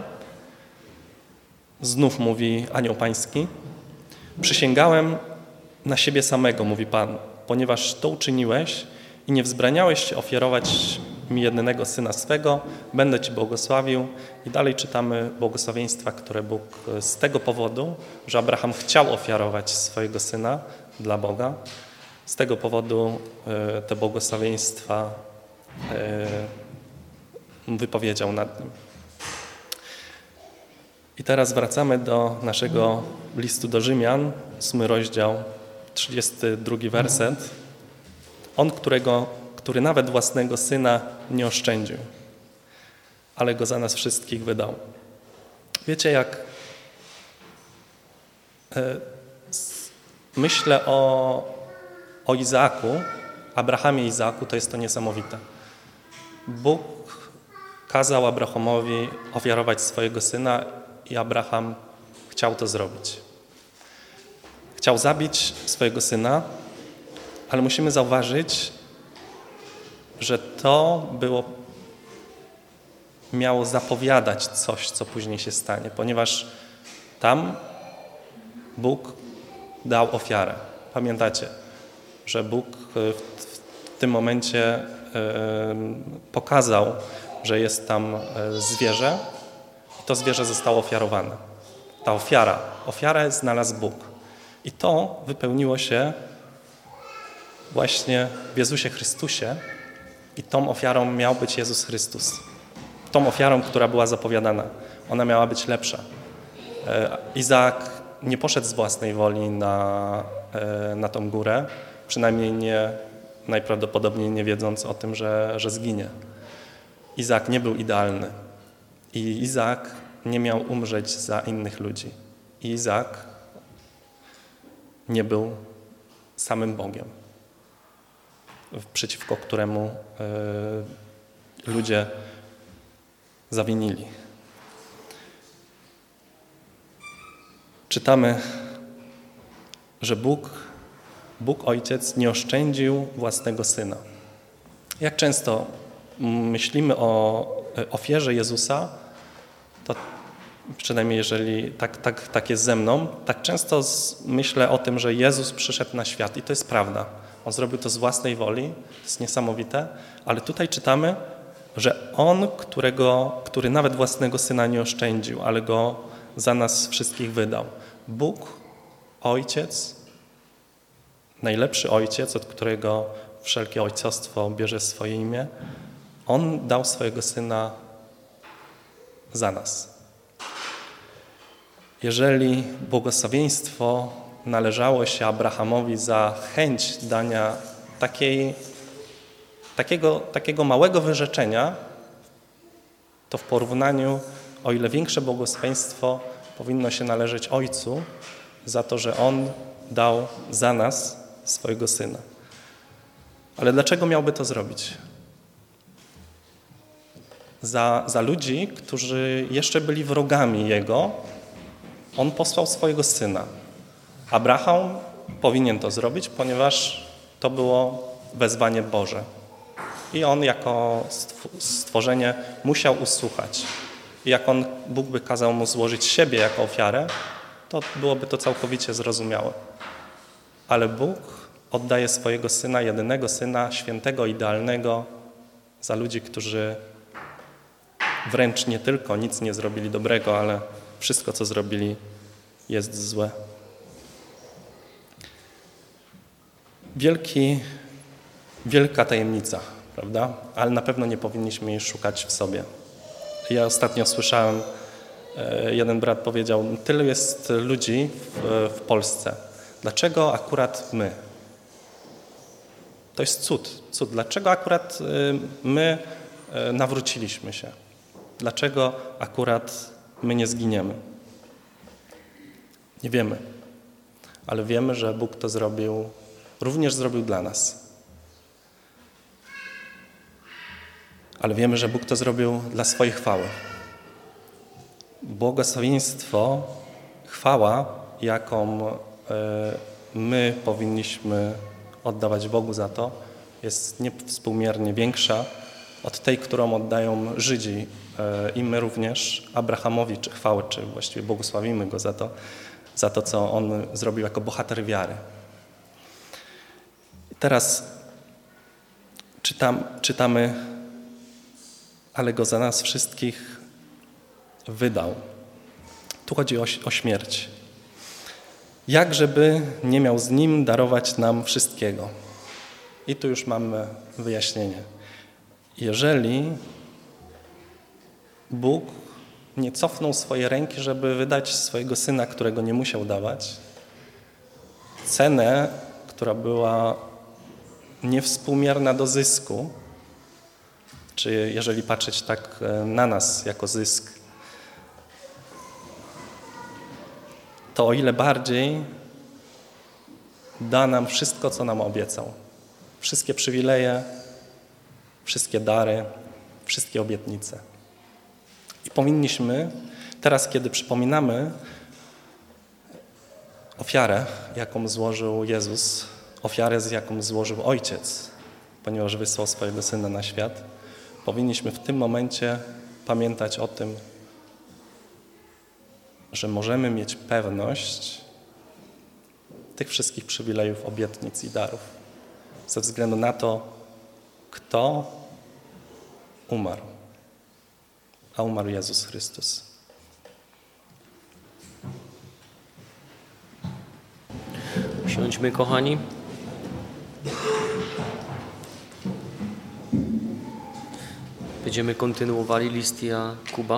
znów mówi anioł pański: przysięgałem na siebie samego, mówi Pan, ponieważ to uczyniłeś i nie wzbraniałeś się ofiarować mi jedynego syna swego, będę Ci błogosławił. I dalej czytamy błogosławieństwa, które Bóg z tego powodu, że Abraham chciał ofiarować swojego syna dla Boga, z tego powodu te błogosławieństwa wypowiedział nad nim. I teraz wracamy do naszego listu do Rzymian, ósmy rozdział, trzydziesty drugi werset. On, którego, który nawet własnego Syna nie oszczędził, ale Go za nas wszystkich wydał. Wiecie, jak e, myślę o, o Izaaku, Abrahamie i Izaaku, to jest to niesamowite. Bóg kazał Abrahamowi ofiarować swojego syna i Abraham chciał to zrobić. Chciał zabić swojego syna, ale musimy zauważyć, że to było, miało zapowiadać coś, co później się stanie, ponieważ tam Bóg dał ofiarę. Pamiętacie, że Bóg w, w tym momencie y, pokazał, że jest tam zwierzę i to zwierzę zostało ofiarowane. Ta ofiara, ofiarę znalazł Bóg. I to wypełniło się właśnie w Jezusie Chrystusie i tą ofiarą miał być Jezus Chrystus. Tą ofiarą, która była zapowiadana. Ona miała być lepsza. Izaak nie poszedł z własnej woli na, na tą górę, przynajmniej nie, najprawdopodobniej nie wiedząc o tym, że, że zginie. Izaak nie był idealny i Izaak nie miał umrzeć za innych ludzi. I Izaak nie był samym Bogiem, przeciwko któremu y, ludzie zawinili. Czytamy, że Bóg, Bóg Ojciec nie oszczędził własnego Syna. Jak często myślimy o ofierze Jezusa, to przynajmniej jeżeli tak, tak, tak jest ze mną, tak często z, myślę o tym, że Jezus przyszedł na świat i to jest prawda. On zrobił to z własnej woli, to jest niesamowite, ale tutaj czytamy, że On, którego, który nawet własnego Syna nie oszczędził, ale Go za nas wszystkich wydał. Bóg, Ojciec, najlepszy Ojciec, od którego wszelkie ojcostwo bierze swoje imię, On dał swojego Syna za nas. Jeżeli błogosławieństwo należało się Abrahamowi za chęć dania takiej, takiego, takiego małego wyrzeczenia, to w porównaniu, o ile większe błogosławieństwo powinno się należeć Ojcu za to, że On dał za nas swojego Syna. Ale dlaczego miałby to zrobić? Za, za ludzi, którzy jeszcze byli wrogami Jego, On posłał swojego Syna. Abraham powinien to zrobić, ponieważ to było wezwanie Boże. I on jako stworzenie musiał usłuchać. I jak on, Bóg by kazał mu złożyć siebie jako ofiarę, to byłoby to całkowicie zrozumiałe. Ale Bóg oddaje swojego Syna, jedynego Syna, świętego, idealnego, za ludzi, którzy wręcz nie tylko nic nie zrobili dobrego, ale wszystko, co zrobili, jest złe. Wielki, wielka tajemnica, prawda? Ale na pewno nie powinniśmy jej szukać w sobie. Ja ostatnio słyszałem, jeden brat powiedział, tylu jest ludzi w, w Polsce. Dlaczego akurat my? To jest cud, cud. Dlaczego akurat my nawróciliśmy się? Dlaczego akurat my nie zginiemy? Nie wiemy, ale wiemy, że Bóg to zrobił, również zrobił dla nas. Ale wiemy, że Bóg to zrobił dla swojej chwały. Błogosławieństwo, chwała, jaką my powinniśmy oddawać Bogu za to, jest niewspółmiernie większa od tej, którą oddają Żydzi i my również Abrahamowi czy chwałę, czy właściwie błogosławimy Go za to, za to, co On zrobił jako bohater wiary. I teraz czytam, czytamy, ale Go za nas wszystkich wydał. Tu chodzi o, o śmierć. Jakżeby nie miał z Nim darować nam wszystkiego. I tu już mamy wyjaśnienie. Jeżeli Bóg nie cofnął swoje ręki, żeby wydać swojego Syna, którego nie musiał dawać. Cenę, która była niewspółmierna do zysku, czy jeżeli patrzeć tak na nas jako zysk, to o ile bardziej da nam wszystko, co nam obiecał. Wszystkie przywileje, wszystkie dary, wszystkie obietnice. I powinniśmy teraz, kiedy przypominamy ofiarę, jaką złożył Jezus, ofiarę, z jaką złożył Ojciec, ponieważ wysłał swojego Syna na świat, powinniśmy w tym momencie pamiętać o tym, że możemy mieć pewność tych wszystkich przywilejów, obietnic i darów ze względu na to, kto umarł. A umarł Jezus Chrystus. Siądźmy, kochani. Będziemy kontynuowali list Jakuba.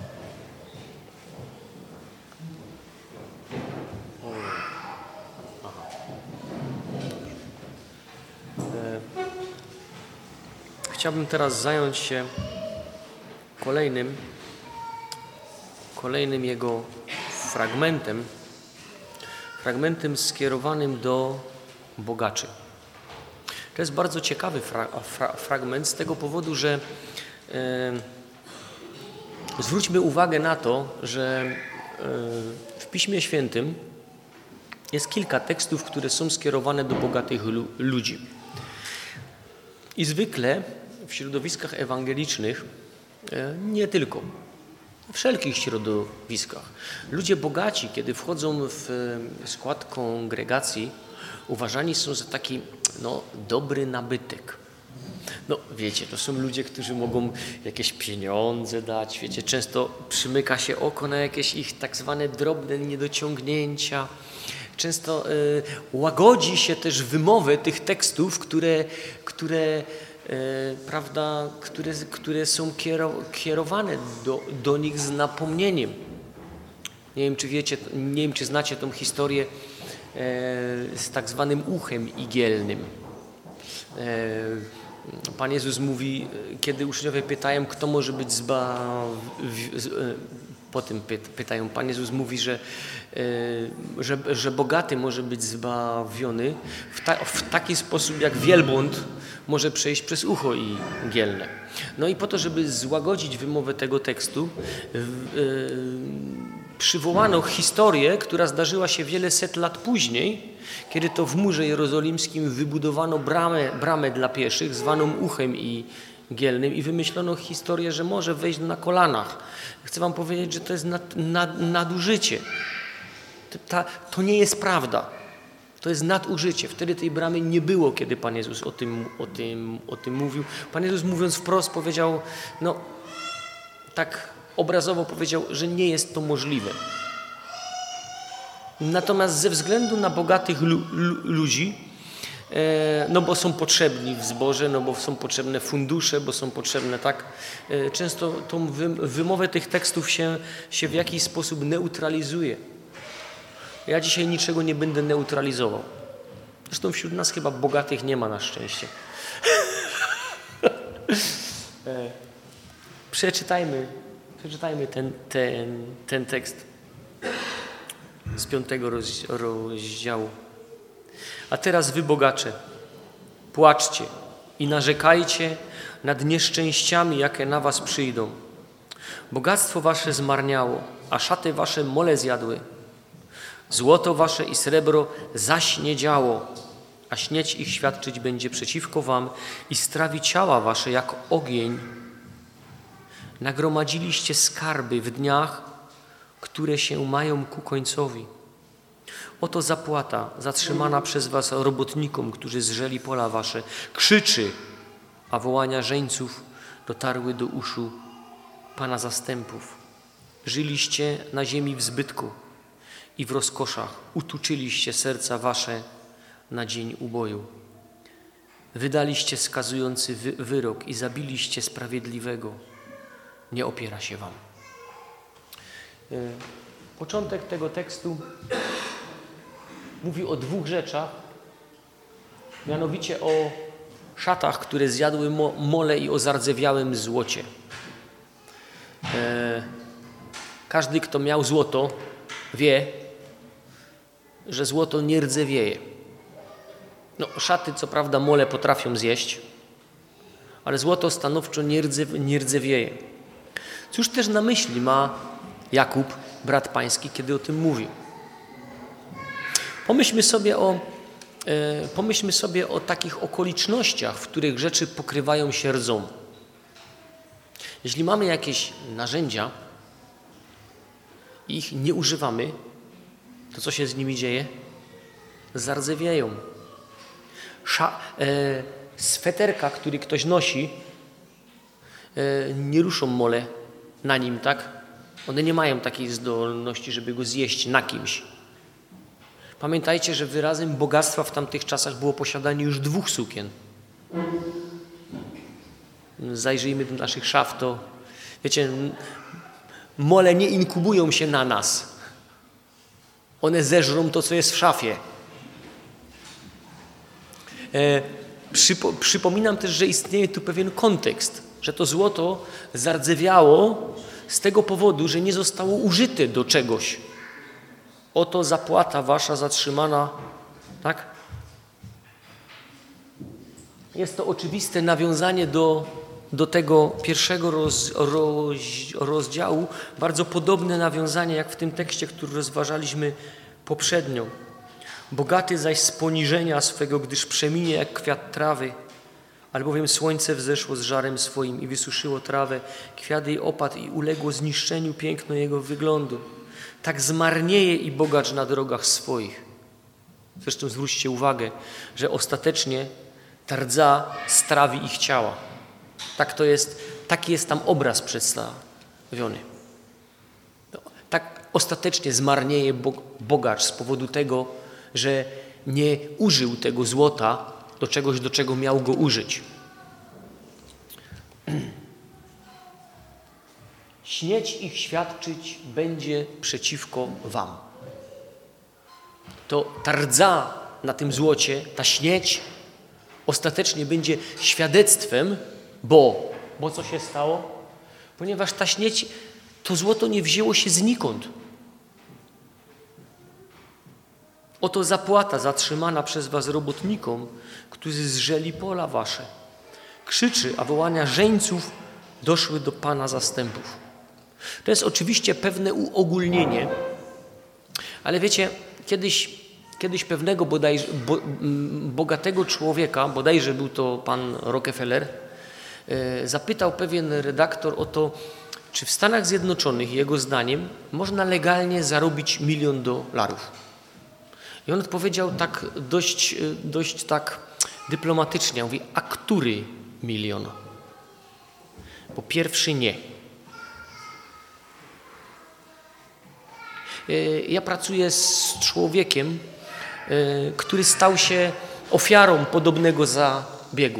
Chciałbym teraz zająć się kolejnym, kolejnym jego fragmentem, fragmentem skierowanym do bogaczy. To jest bardzo ciekawy fra, fra, fragment z tego powodu, że e, zwróćmy uwagę na to, że e, w Piśmie Świętym jest kilka tekstów, które są skierowane do bogatych lu, ludzi. I zwykle w środowiskach ewangelicznych, e, nie tylko, w wszelkich środowiskach, ludzie bogaci, kiedy wchodzą w skład kongregacji, uważani są za taki no, dobry nabytek. No wiecie, to są ludzie, którzy mogą jakieś pieniądze dać, wiecie, często przymyka się oko na jakieś ich tak zwane drobne niedociągnięcia. Często y, łagodzi się też wymowę tych tekstów, które, które, y, prawda, które, które są kierowane do, do nich z napomnieniem. Nie wiem, czy wiecie, nie wiem, czy znacie tą historię y, z tak zwanym uchem igielnym. Y, Pan Jezus mówi, kiedy uczniowie pytają, kto może być zbawiony, po tym pytają, Pan Jezus mówi, że, że, że bogaty może być zbawiony w, ta, w taki sposób, jak wielbłąd może przejść przez ucho igielne. No i po to, żeby złagodzić wymowę tego tekstu, przywołano historię, która zdarzyła się wiele set lat później, kiedy to w murze jerozolimskim wybudowano bramę, bramę dla pieszych, zwaną uchem igielnym, i wymyślono historię, że może wejść na kolanach. Chcę wam powiedzieć, że to jest nad, nad, nadużycie. Ta, to nie jest prawda. To jest nadużycie. Wtedy tej bramy nie było, kiedy Pan Jezus o tym, o tym, o tym mówił. Pan Jezus, mówiąc wprost, powiedział, no tak obrazowo powiedział, że nie jest to możliwe. Natomiast ze względu na bogatych lu, lu, ludzi, e, no bo są potrzebni w zborze, no bo są potrzebne fundusze, bo są potrzebne tak, e, często tą wy, wymowę tych tekstów się, się w jakiś sposób neutralizuje. Ja dzisiaj niczego nie będę neutralizował. Zresztą wśród nas chyba bogatych nie ma na szczęście. e, przeczytajmy, przeczytajmy ten, ten, ten tekst z piątego rozdziału. A teraz wy, bogacze, płaczcie i narzekajcie nad nieszczęściami, jakie na was przyjdą. Bogactwo wasze zmarniało, a szaty wasze mole zjadły. Złoto wasze i srebro zaśniedziało, a śnieć ich świadczyć będzie przeciwko wam i strawi ciała wasze jak ogień. Nagromadziliście skarby w dniach, które się mają ku końcowi. Oto zapłata zatrzymana przez was robotnikom, którzy zrzeli pola wasze. Krzyczy, a wołania żeńców dotarły do uszu Pana zastępów. Żyliście na ziemi w zbytku i w rozkoszach. Utuczyliście serca wasze na dzień uboju. Wydaliście skazujący wy- wyrok i zabiliście sprawiedliwego. nie opiera się wam. Początek tego tekstu mówi o dwóch rzeczach, mianowicie o szatach, które zjadły mo mole i o zardzewiałym złocie. E, każdy, kto miał złoto, wie, że złoto nie rdzewieje. No, szaty, co prawda, mole potrafią zjeść, ale złoto stanowczo nie, rdzew nie rdzewieje. Cóż też na myśli ma Jakub, brat pański, kiedy o tym mówi? Pomyślmy sobie o, e, pomyślmy sobie o takich okolicznościach, w których rzeczy pokrywają się rdzą. Jeśli mamy jakieś narzędzia i ich nie używamy, to co się z nimi dzieje? Zardzewieją. Sza, e, sweterka, który ktoś nosi, e, nie ruszą mole na nim, tak? One nie mają takiej zdolności, żeby go zjeść na kimś. Pamiętajcie, że wyrazem bogactwa w tamtych czasach było posiadanie już dwóch sukien. Zajrzyjmy do naszych szaf, to wiecie, mole nie inkubują się na nas. One zeżrą to, co jest w szafie. E, przypo, przypominam też, że istnieje tu pewien kontekst, że to złoto zardzewiało z tego powodu, że nie zostało użyte do czegoś. Oto zapłata wasza zatrzymana, tak? Jest to oczywiste nawiązanie do, do tego pierwszego roz, roz, rozdziału, bardzo podobne nawiązanie jak w tym tekście, który rozważaliśmy poprzednio. Bogaty zaś z poniżenia swego, gdyż przeminie jak kwiat trawy, albowiem słońce wzeszło z żarem swoim i wysuszyło trawę, kwiat jej opadł i uległo zniszczeniu piękno jego wyglądu. Tak zmarnieje i bogacz na drogach swoich. Zresztą zwróćcie uwagę, że ostatecznie ta rdza strawi ich ciała. Tak to jest, taki jest tam obraz przedstawiony. Tak ostatecznie zmarnieje bogacz z powodu tego, że nie użył tego złota do czegoś, do czego miał go użyć. Śnieć ich świadczyć będzie przeciwko wam. To ta rdza na tym złocie, ta śnieć ostatecznie będzie świadectwem, bo, bo co się stało? Ponieważ ta śnieć, to złoto nie wzięło się znikąd. Oto zapłata zatrzymana przez was robotnikom, którzy zrzeli pola wasze. Krzyczy, a wołania żeńców doszły do Pana zastępów. To jest oczywiście pewne uogólnienie, ale wiecie, kiedyś, kiedyś pewnego bodajże, bo, bogatego człowieka, bodajże był to pan Rockefeller, e, zapytał pewien redaktor o to, czy w Stanach Zjednoczonych, jego zdaniem, można legalnie zarobić milion dolarów. I on odpowiedział tak dość, dość tak dyplomatycznie. Mówi, a który milion? Po pierwszy nie. Ja pracuję z człowiekiem, który stał się ofiarą podobnego zabiegu.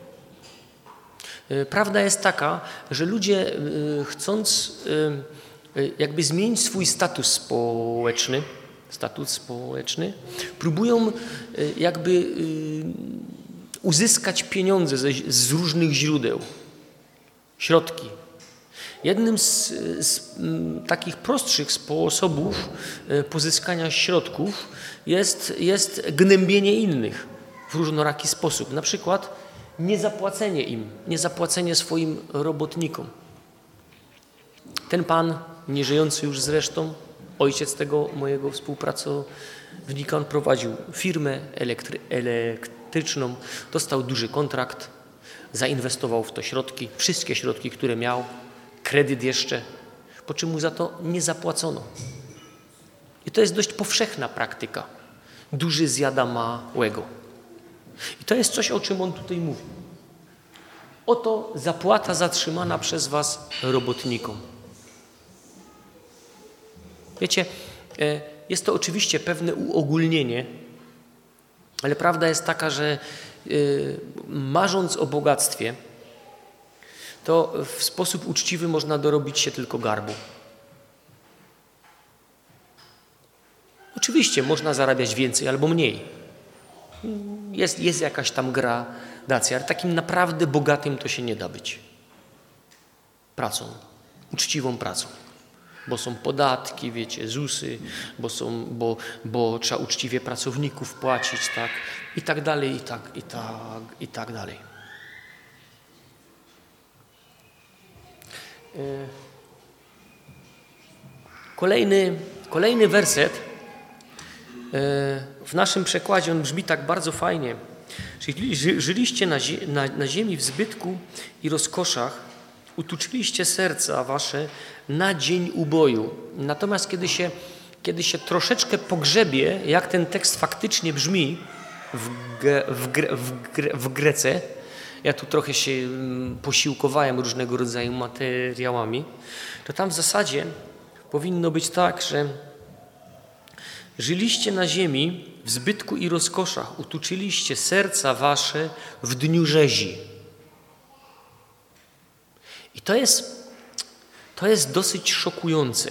Prawda jest taka, że ludzie chcąc jakby zmienić swój status społeczny, status społeczny, próbują jakby uzyskać pieniądze ze, z różnych źródeł, środki. Jednym z, z takich prostszych sposobów pozyskania środków jest, jest gnębienie innych w różnoraki sposób. Na przykład niezapłacenie im, niezapłacenie swoim robotnikom. Ten pan, nieżyjący już zresztą, ojciec tego mojego współpracownika, on prowadził firmę elektry, elektryczną, dostał duży kontrakt, zainwestował w to środki, wszystkie środki, które miał, kredyt jeszcze, po czym mu za to nie zapłacono. I to jest dość powszechna praktyka. Duży zjada małego. I to jest coś, o czym on tutaj mówi. Oto zapłata zatrzymana przez was robotnikom. Wiecie, jest to oczywiście pewne uogólnienie, ale prawda jest taka, że marząc o bogactwie, to w sposób uczciwy można dorobić się tylko garbu. Oczywiście można zarabiać więcej albo mniej. Jest, jest jakaś tam gradacja, ale takim naprawdę bogatym to się nie da być. Pracą, uczciwą pracą. Bo są podatki, wiecie, zusy, bo, są, bo, bo trzeba uczciwie pracowników płacić, tak, i tak dalej, i tak, i tak, i tak dalej. Kolejny, kolejny werset w naszym przekładzie, on brzmi tak bardzo fajnie. Żyliście na, zie na, na ziemi w zbytku i rozkoszach, utuczyliście serca wasze na dzień uboju. Natomiast kiedy się, kiedy się troszeczkę pogrzebie, jak ten tekst faktycznie brzmi w, ge, w, gre, w, gre, w Grece, ja tu trochę się posiłkowałem różnego rodzaju materiałami, to tam w zasadzie powinno być tak, że żyliście na ziemi w zbytku i rozkoszach, utuczyliście serca wasze w dniu rzezi. I to jest, to jest dosyć szokujące.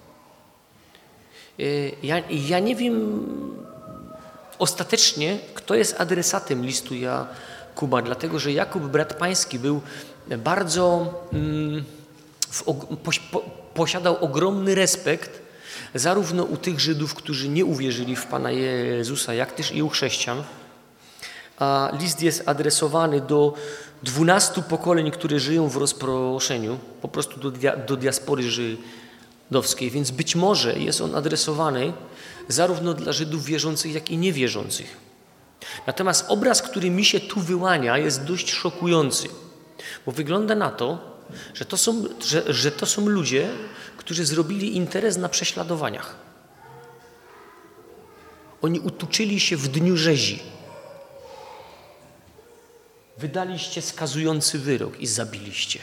Ja, ja nie wiem ostatecznie, kto jest adresatem listu Jakuba, dlatego że Jakub, brat pański, był bardzo, mm, w, po, po, posiadał ogromny respekt zarówno u tych Żydów, którzy nie uwierzyli w Pana Jezusa, jak też i u chrześcijan. A list jest adresowany do dwunastu pokoleń, które żyją w rozproszeniu, po prostu do, dia, do diaspory żydowskiej, więc być może jest on adresowany zarówno dla Żydów wierzących, jak i niewierzących. Natomiast obraz, który mi się tu wyłania, jest dość szokujący, bo wygląda na to, że to są, że, że to są ludzie, którzy zrobili interes na prześladowaniach. Oni utuczyli się w dniu rzezi. Wydaliście skazujący wyrok i zabiliście.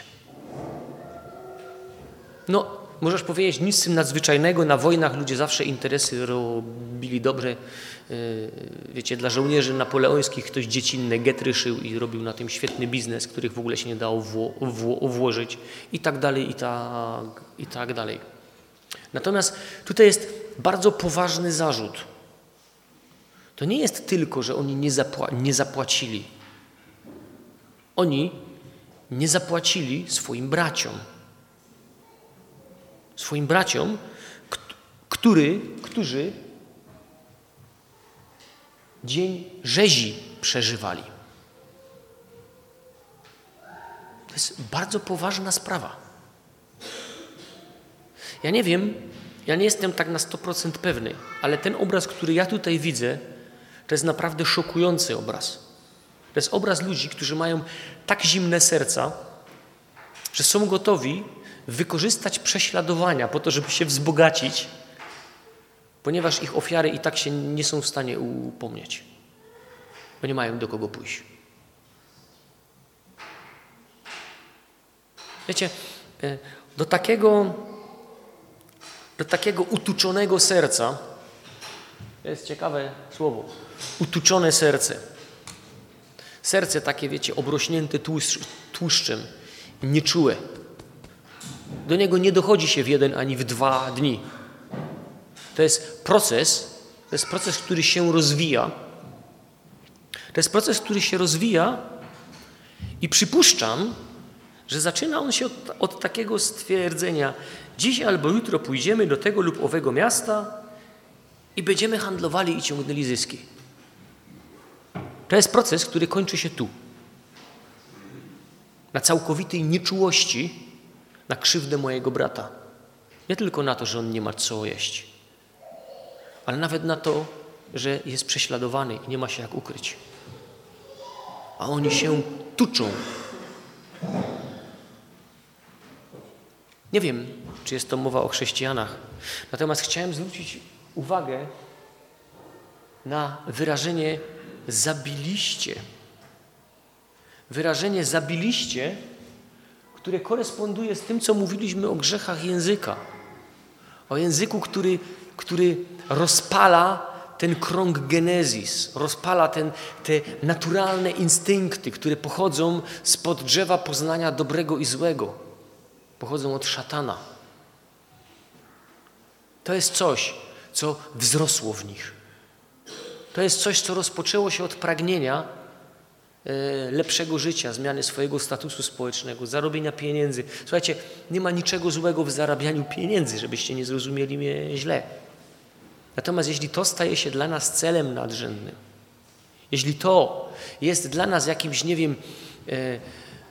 No, możesz powiedzieć, nic z tym nadzwyczajnego. Na wojnach ludzie zawsze interesy robili dobrze. Wiecie, dla żołnierzy napoleońskich ktoś dziecinne getry szył i robił na tym świetny biznes, których w ogóle się nie dało wło wło włożyć i tak dalej, i tak, i tak dalej. Natomiast tutaj jest bardzo poważny zarzut. To nie jest tylko, że oni nie, zapła nie zapłacili. Oni nie zapłacili swoim braciom. Swoim braciom, który, którzy dzień rzezi przeżywali. To jest bardzo poważna sprawa. Ja nie wiem, ja nie jestem tak na sto procent pewny, ale ten obraz, który ja tutaj widzę, to jest naprawdę szokujący obraz. To jest obraz ludzi, którzy mają tak zimne serca, że są gotowi wykorzystać prześladowania po to, żeby się wzbogacić, ponieważ ich ofiary i tak się nie są w stanie upomnieć, bo nie mają do kogo pójść. Wiecie, do takiego, do takiego utuczonego serca, to jest ciekawe słowo, utuczone serce. Serce takie, wiecie, obrośnięte tłuszcz, tłuszczem, nieczułe. Do niego nie dochodzi się w jeden ani w dwa dni. To jest proces, to jest proces, który się rozwija. To jest proces, który się rozwija i przypuszczam, że zaczyna on się od, od takiego stwierdzenia: dziś albo jutro pójdziemy do tego lub owego miasta i będziemy handlowali i ciągnęli zyski. To jest proces, który kończy się tu. Na całkowitej nieczułości na krzywdę mojego brata. Nie tylko na to, że on nie ma co jeść, ale nawet na to, że jest prześladowany i nie ma się jak ukryć. A oni się tuczą. Nie wiem, czy jest to mowa o chrześcijanach. Natomiast chciałem zwrócić uwagę na wyrażenie zabiliście. Wyrażenie zabiliście, które koresponduje z tym, co mówiliśmy o grzechach języka. O języku, który, który rozpala ten krąg genezis, rozpala ten, te naturalne instynkty, które pochodzą spod drzewa poznania dobrego i złego. Pochodzą od szatana. To jest coś, co wzrosło w nich. To jest coś, co rozpoczęło się od pragnienia e, lepszego życia, zmiany swojego statusu społecznego, zarobienia pieniędzy. Słuchajcie, nie ma niczego złego w zarabianiu pieniędzy, żebyście nie zrozumieli mnie źle. Natomiast jeśli to staje się dla nas celem nadrzędnym, jeśli to jest dla nas jakimś, nie wiem, e,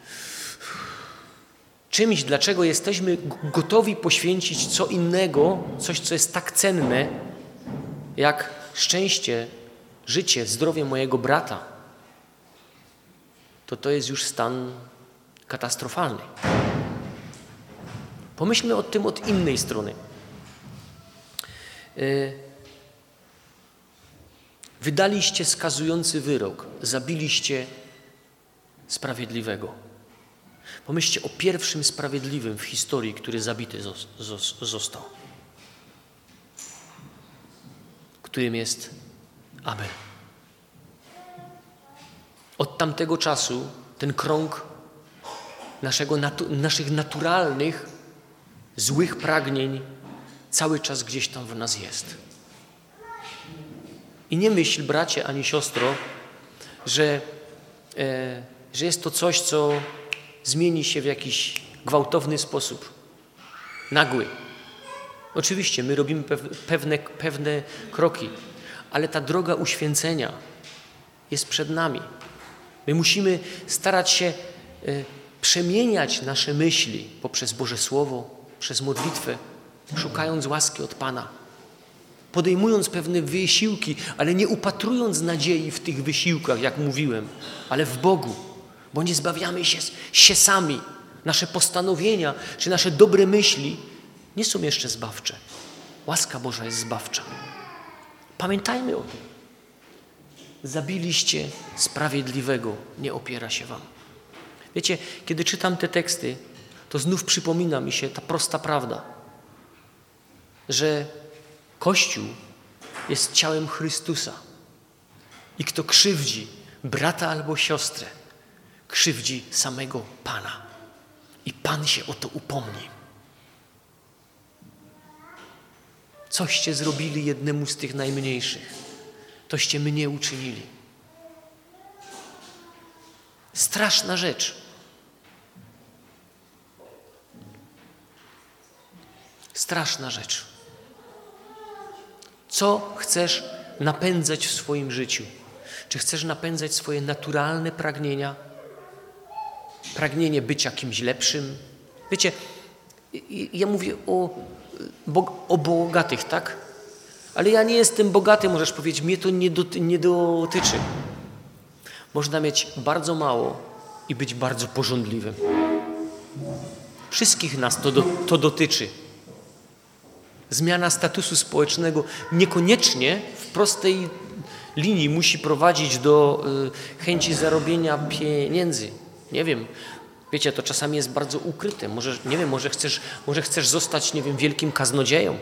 czymś, dlaczego jesteśmy gotowi poświęcić co innego, coś, co jest tak cenne, jak szczęście, życie, zdrowie mojego brata, to to jest już stan katastrofalny. Pomyślmy o tym od innej strony. Wydaliście skazujący wyrok, zabiliście sprawiedliwego. Pomyślcie o pierwszym sprawiedliwym w historii, który zabity został, którym jest Abel. Od tamtego czasu ten krąg naszego natu- naszych naturalnych, złych pragnień cały czas gdzieś tam w nas jest. I nie myśl, bracie ani siostro, że, e, że jest to coś, co zmieni się w jakiś gwałtowny sposób, nagły. Oczywiście my robimy pewne, pewne kroki, ale ta droga uświęcenia jest przed nami. My musimy starać się y, przemieniać nasze myśli poprzez Boże Słowo, przez modlitwę, szukając łaski od Pana, podejmując pewne wysiłki, ale nie upatrując nadziei w tych wysiłkach, jak mówiłem, ale w Bogu, bo nie zbawiamy się, się sami. Nasze postanowienia czy nasze dobre myśli nie są jeszcze zbawcze. Łaska Boża jest zbawcza. Pamiętajmy o tym. Zabiliście sprawiedliwego, nie opiera się wam. Wiecie, kiedy czytam te teksty, to znów przypomina mi się ta prosta prawda, że Kościół jest ciałem Chrystusa i kto krzywdzi brata albo siostrę, krzywdzi samego Pana i Pan się o to upomni. Coście zrobili jednemu z tych najmniejszych, toście mnie uczynili. Straszna rzecz. Straszna rzecz. Co chcesz napędzać w swoim życiu? Czy chcesz napędzać swoje naturalne pragnienia? Pragnienie bycia kimś lepszym? Wiecie, ja mówię o, o bogatych, tak? Ale ja nie jestem bogaty, możesz powiedzieć, mnie to nie, doty, nie dotyczy. Można mieć bardzo mało i być bardzo pożądliwym. Wszystkich nas to, do, to dotyczy. Zmiana statusu społecznego niekoniecznie w prostej linii musi prowadzić do y, chęci zarobienia pieniędzy. Nie wiem, wiecie, to czasami jest bardzo ukryte. Może, nie wiem, może chcesz, może chcesz zostać, nie wiem, wielkim kaznodzieją.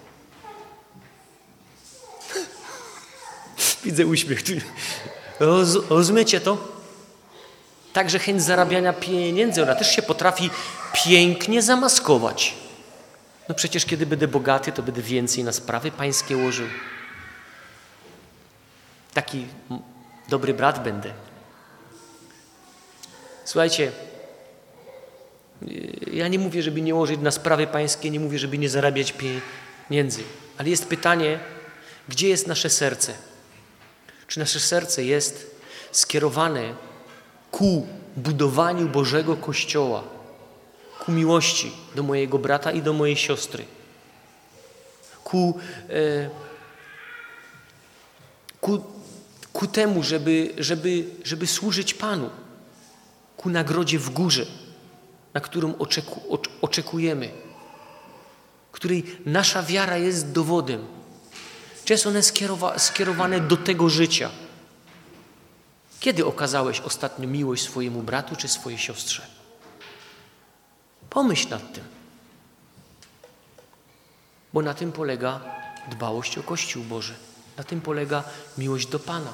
Widzę uśmiech. Roz, rozumiecie to? Także chęć zarabiania pieniędzy, ona też się potrafi pięknie zamaskować. No przecież kiedy będę bogaty, to będę więcej na sprawy pańskie łożył. Taki dobry brat będę. Słuchajcie, ja nie mówię, żeby nie łożyć na sprawy pańskie, nie mówię, żeby nie zarabiać pieniędzy. Ale jest pytanie, gdzie jest nasze serce? Czy nasze serce jest skierowane ku budowaniu Bożego Kościoła, ku miłości do mojego brata i do mojej siostry, ku, e, ku, ku temu, żeby, żeby, żeby służyć Panu, ku nagrodzie w górze, na którą oczeku, oczekujemy, której nasza wiara jest dowodem. Czy jest one skierowa- skierowane do tego życia? Kiedy okazałeś ostatnio miłość swojemu bratu czy swojej siostrze? Pomyśl nad tym. Bo na tym polega dbałość o Kościół Boży. Na tym polega miłość do Pana.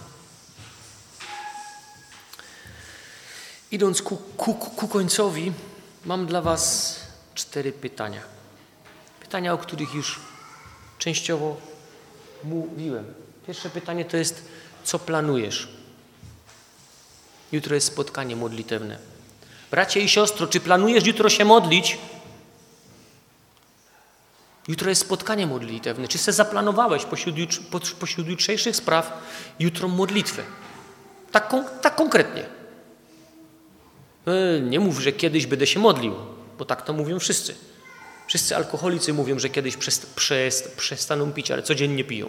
Idąc ku, ku, ku końcowi, mam dla was cztery pytania. Pytania, o których już częściowo mówiłem. Pierwsze pytanie to jest, co planujesz? Jutro jest spotkanie modlitewne. Bracie i siostro, czy planujesz jutro się modlić? Jutro jest spotkanie modlitewne. Czy se zaplanowałeś pośród, jutr, pośród jutrzejszych spraw jutro modlitwę? Tak, kon, tak konkretnie. Nie mów, że kiedyś będę się modlił, bo tak to mówią wszyscy. Wszyscy alkoholicy mówią, że kiedyś przest, przest, przestaną pić, ale codziennie piją.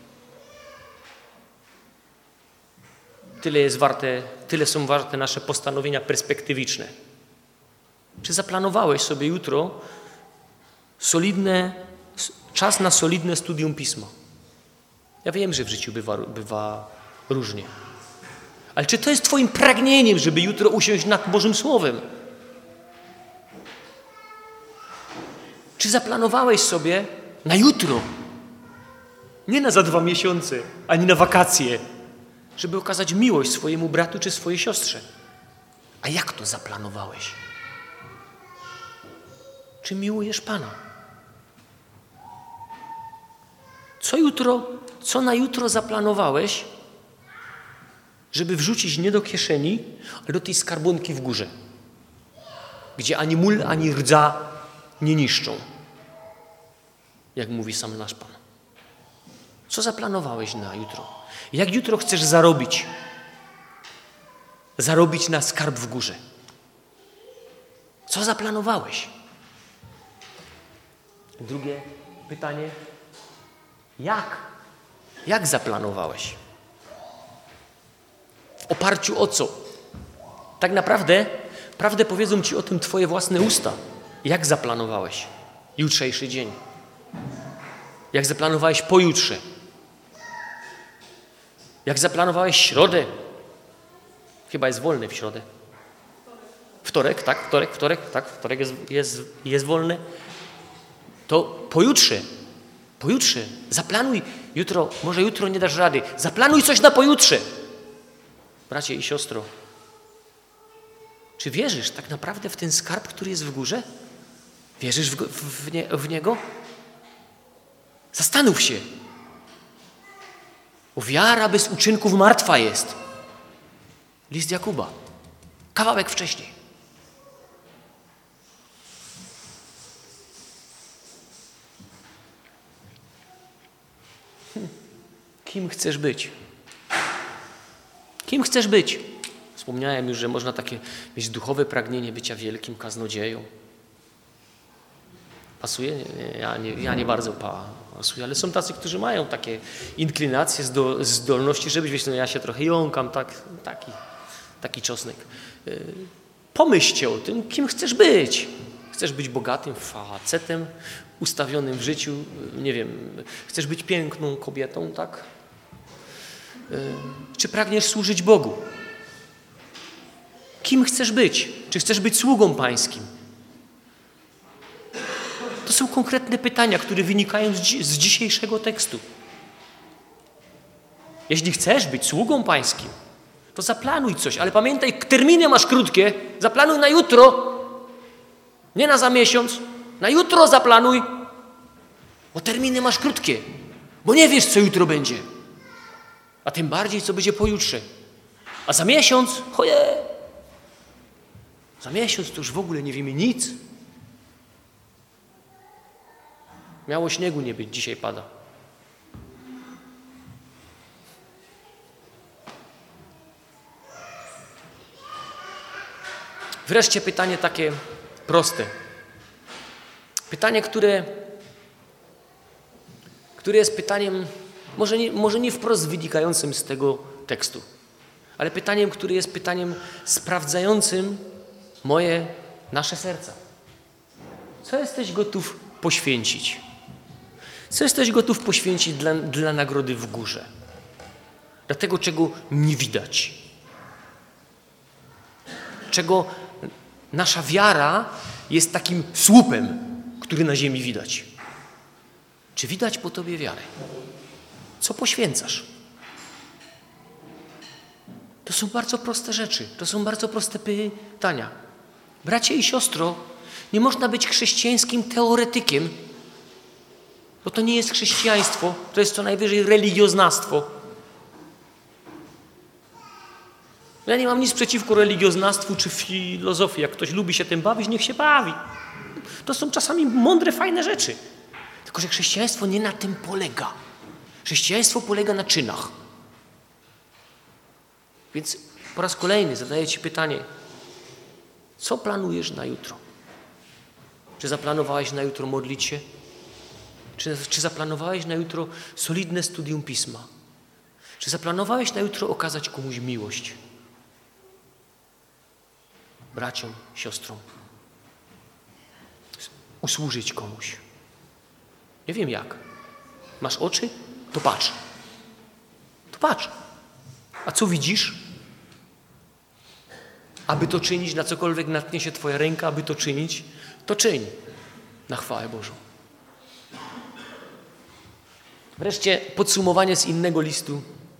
Tyle jest warte, tyle są warte nasze postanowienia perspektywiczne. Czy zaplanowałeś sobie jutro solidne, czas na solidne studium Pisma? Ja wiem, że w życiu bywa, bywa różnie. Ale czy to jest twoim pragnieniem, żeby jutro usiąść nad Bożym Słowem? Czy zaplanowałeś sobie na jutro, nie na za dwa miesiące, ani na wakacje, żeby okazać miłość swojemu bratu czy swojej siostrze? A jak to zaplanowałeś? Czy miłujesz Pana? Co jutro, co na jutro zaplanowałeś, żeby wrzucić nie do kieszeni, ale do tej skarbonki w górze, gdzie ani mól, ani rdza nie niszczą, jak mówi sam nasz Pan. Co zaplanowałeś na jutro? Jak jutro chcesz zarobić? Zarobić na skarb w górze. Co zaplanowałeś? Drugie pytanie. Jak? Jak zaplanowałeś? W oparciu o co? Tak naprawdę, prawdę powiedzą ci o tym twoje własne usta. Jak zaplanowałeś jutrzejszy dzień? Jak zaplanowałeś pojutrze? Jak zaplanowałeś środę? Chyba jest wolny w środę. Wtorek, tak? Wtorek, wtorek, tak? Wtorek jest, jest, jest wolny. To pojutrze, pojutrze, zaplanuj jutro, może jutro nie dasz rady, zaplanuj coś na pojutrze. Bracie i siostro, czy wierzysz tak naprawdę w ten skarb, który jest w górze? Wierzysz w, w, nie, w niego? Zastanów się. Bo wiara bez uczynków martwa jest. List Jakuba. Kawałek wcześniej. Hm. Kim chcesz być? Kim chcesz być? Wspomniałem już, że można takie mieć duchowe pragnienie bycia wielkim kaznodzieją. Pasuje? Nie, ja, nie, ja nie bardzo pasuje, ale są tacy, którzy mają takie inklinacje, zdolności, żeby być, no ja się trochę jąkam, tak, taki, taki czosnek. Pomyślcie o tym, kim chcesz być. Chcesz być bogatym facetem, ustawionym w życiu, nie wiem, chcesz być piękną kobietą, tak? Czy pragniesz służyć Bogu? Kim chcesz być? Czy chcesz być sługą pańskim? To są konkretne pytania, które wynikają z, dzi- z dzisiejszego tekstu. Jeśli chcesz być sługą pańskim, to zaplanuj coś, ale pamiętaj, terminy masz krótkie, zaplanuj na jutro, nie na za miesiąc, na jutro zaplanuj, bo terminy masz krótkie, bo nie wiesz, co jutro będzie, a tym bardziej, co będzie pojutrze. A za miesiąc, choje, za miesiąc to już w ogóle nie wiemy nic. Miało śniegu nie być, dzisiaj pada. Wreszcie pytanie takie proste. Pytanie, które, które jest pytaniem, może nie, może nie wprost wynikającym z tego tekstu, ale pytaniem, które jest pytaniem sprawdzającym moje, nasze serca. Co jesteś gotów poświęcić? Co jesteś gotów poświęcić dla, dla nagrody w górze? Dla tego, czego nie widać. Czego nasza wiara jest takim słupem, który na ziemi widać. Czy widać po tobie wiarę? Co poświęcasz? To są bardzo proste rzeczy. To są bardzo proste pytania. Bracie i siostro, nie można być chrześcijańskim teoretykiem, bo to nie jest chrześcijaństwo, to jest co najwyżej religioznawstwo. Ja nie mam nic przeciwko religioznawstwu czy filozofii. Jak ktoś lubi się tym bawić, niech się bawi. To są czasami mądre, fajne rzeczy. Tylko że chrześcijaństwo nie na tym polega. Chrześcijaństwo polega na czynach. Więc po raz kolejny zadaję ci pytanie, co planujesz na jutro? Czy zaplanowałeś na jutro modlić się? Czy, czy zaplanowałeś na jutro solidne studium Pisma? Czy zaplanowałeś na jutro okazać komuś miłość? Braciom, siostrom. Usłużyć komuś. Nie wiem jak. Masz oczy? To patrz. To patrz. A co widzisz? Aby to czynić, na cokolwiek natknie się twoja ręka, aby to czynić, to czyń na chwałę Bożą. Wreszcie podsumowanie z innego listu.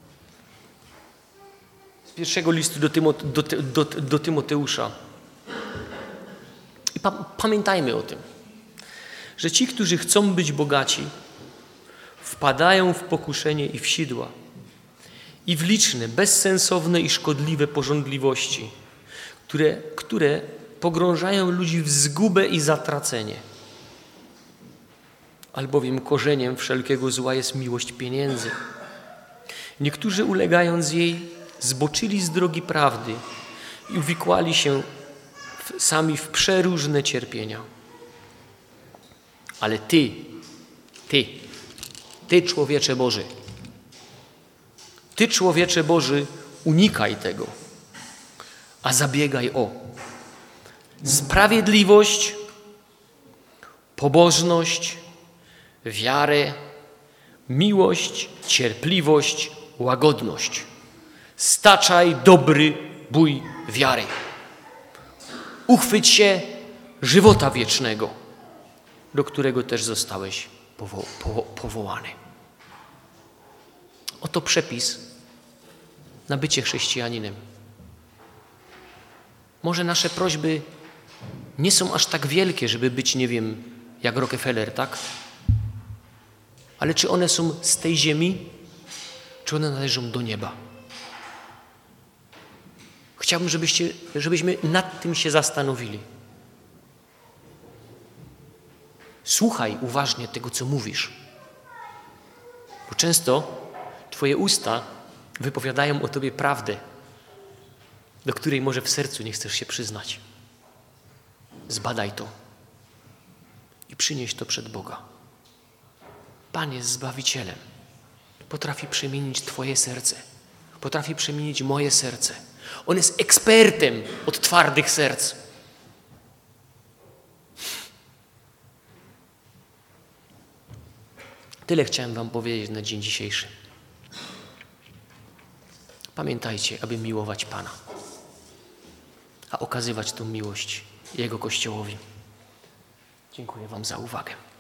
Z pierwszego listu do, Tymo, do, do, do Tymoteusza. I pa, pamiętajmy o tym, że ci, którzy chcą być bogaci, wpadają w pokuszenie i w sidła, i w liczne, bezsensowne i szkodliwe pożądliwości, które, które pogrążają ludzi w zgubę i zatracenie. Albowiem korzeniem wszelkiego zła jest miłość pieniędzy. Niektórzy, ulegając jej, zboczyli z drogi prawdy i uwikłali się w, sami w przeróżne cierpienia. Ale ty, ty, ty człowiecze Boży, ty człowiecze Boży, unikaj tego, a zabiegaj o sprawiedliwość, pobożność, wiarę, miłość, cierpliwość, łagodność. Staczaj dobry bój wiary. Uchwyć się żywota wiecznego, do którego też zostałeś powo- powo- powołany. Oto przepis na bycie chrześcijaninem. Może nasze prośby nie są aż tak wielkie, żeby być, nie wiem, jak Rockefeller, tak? Ale czy one są z tej ziemi, czy one należą do nieba? Chciałbym, żebyście, żebyśmy nad tym się zastanowili. Słuchaj uważnie tego, co mówisz. Bo często twoje usta wypowiadają o tobie prawdę, do której może w sercu nie chcesz się przyznać. Zbadaj to i przynieś to przed Boga. Pan jest Zbawicielem. Potrafi przemienić twoje serce. Potrafi przemienić moje serce. On jest ekspertem od twardych serc. Tyle chciałem wam powiedzieć na dzień dzisiejszy. Pamiętajcie, aby miłować Pana, a okazywać tę miłość Jego Kościołowi. Dziękuję wam za uwagę.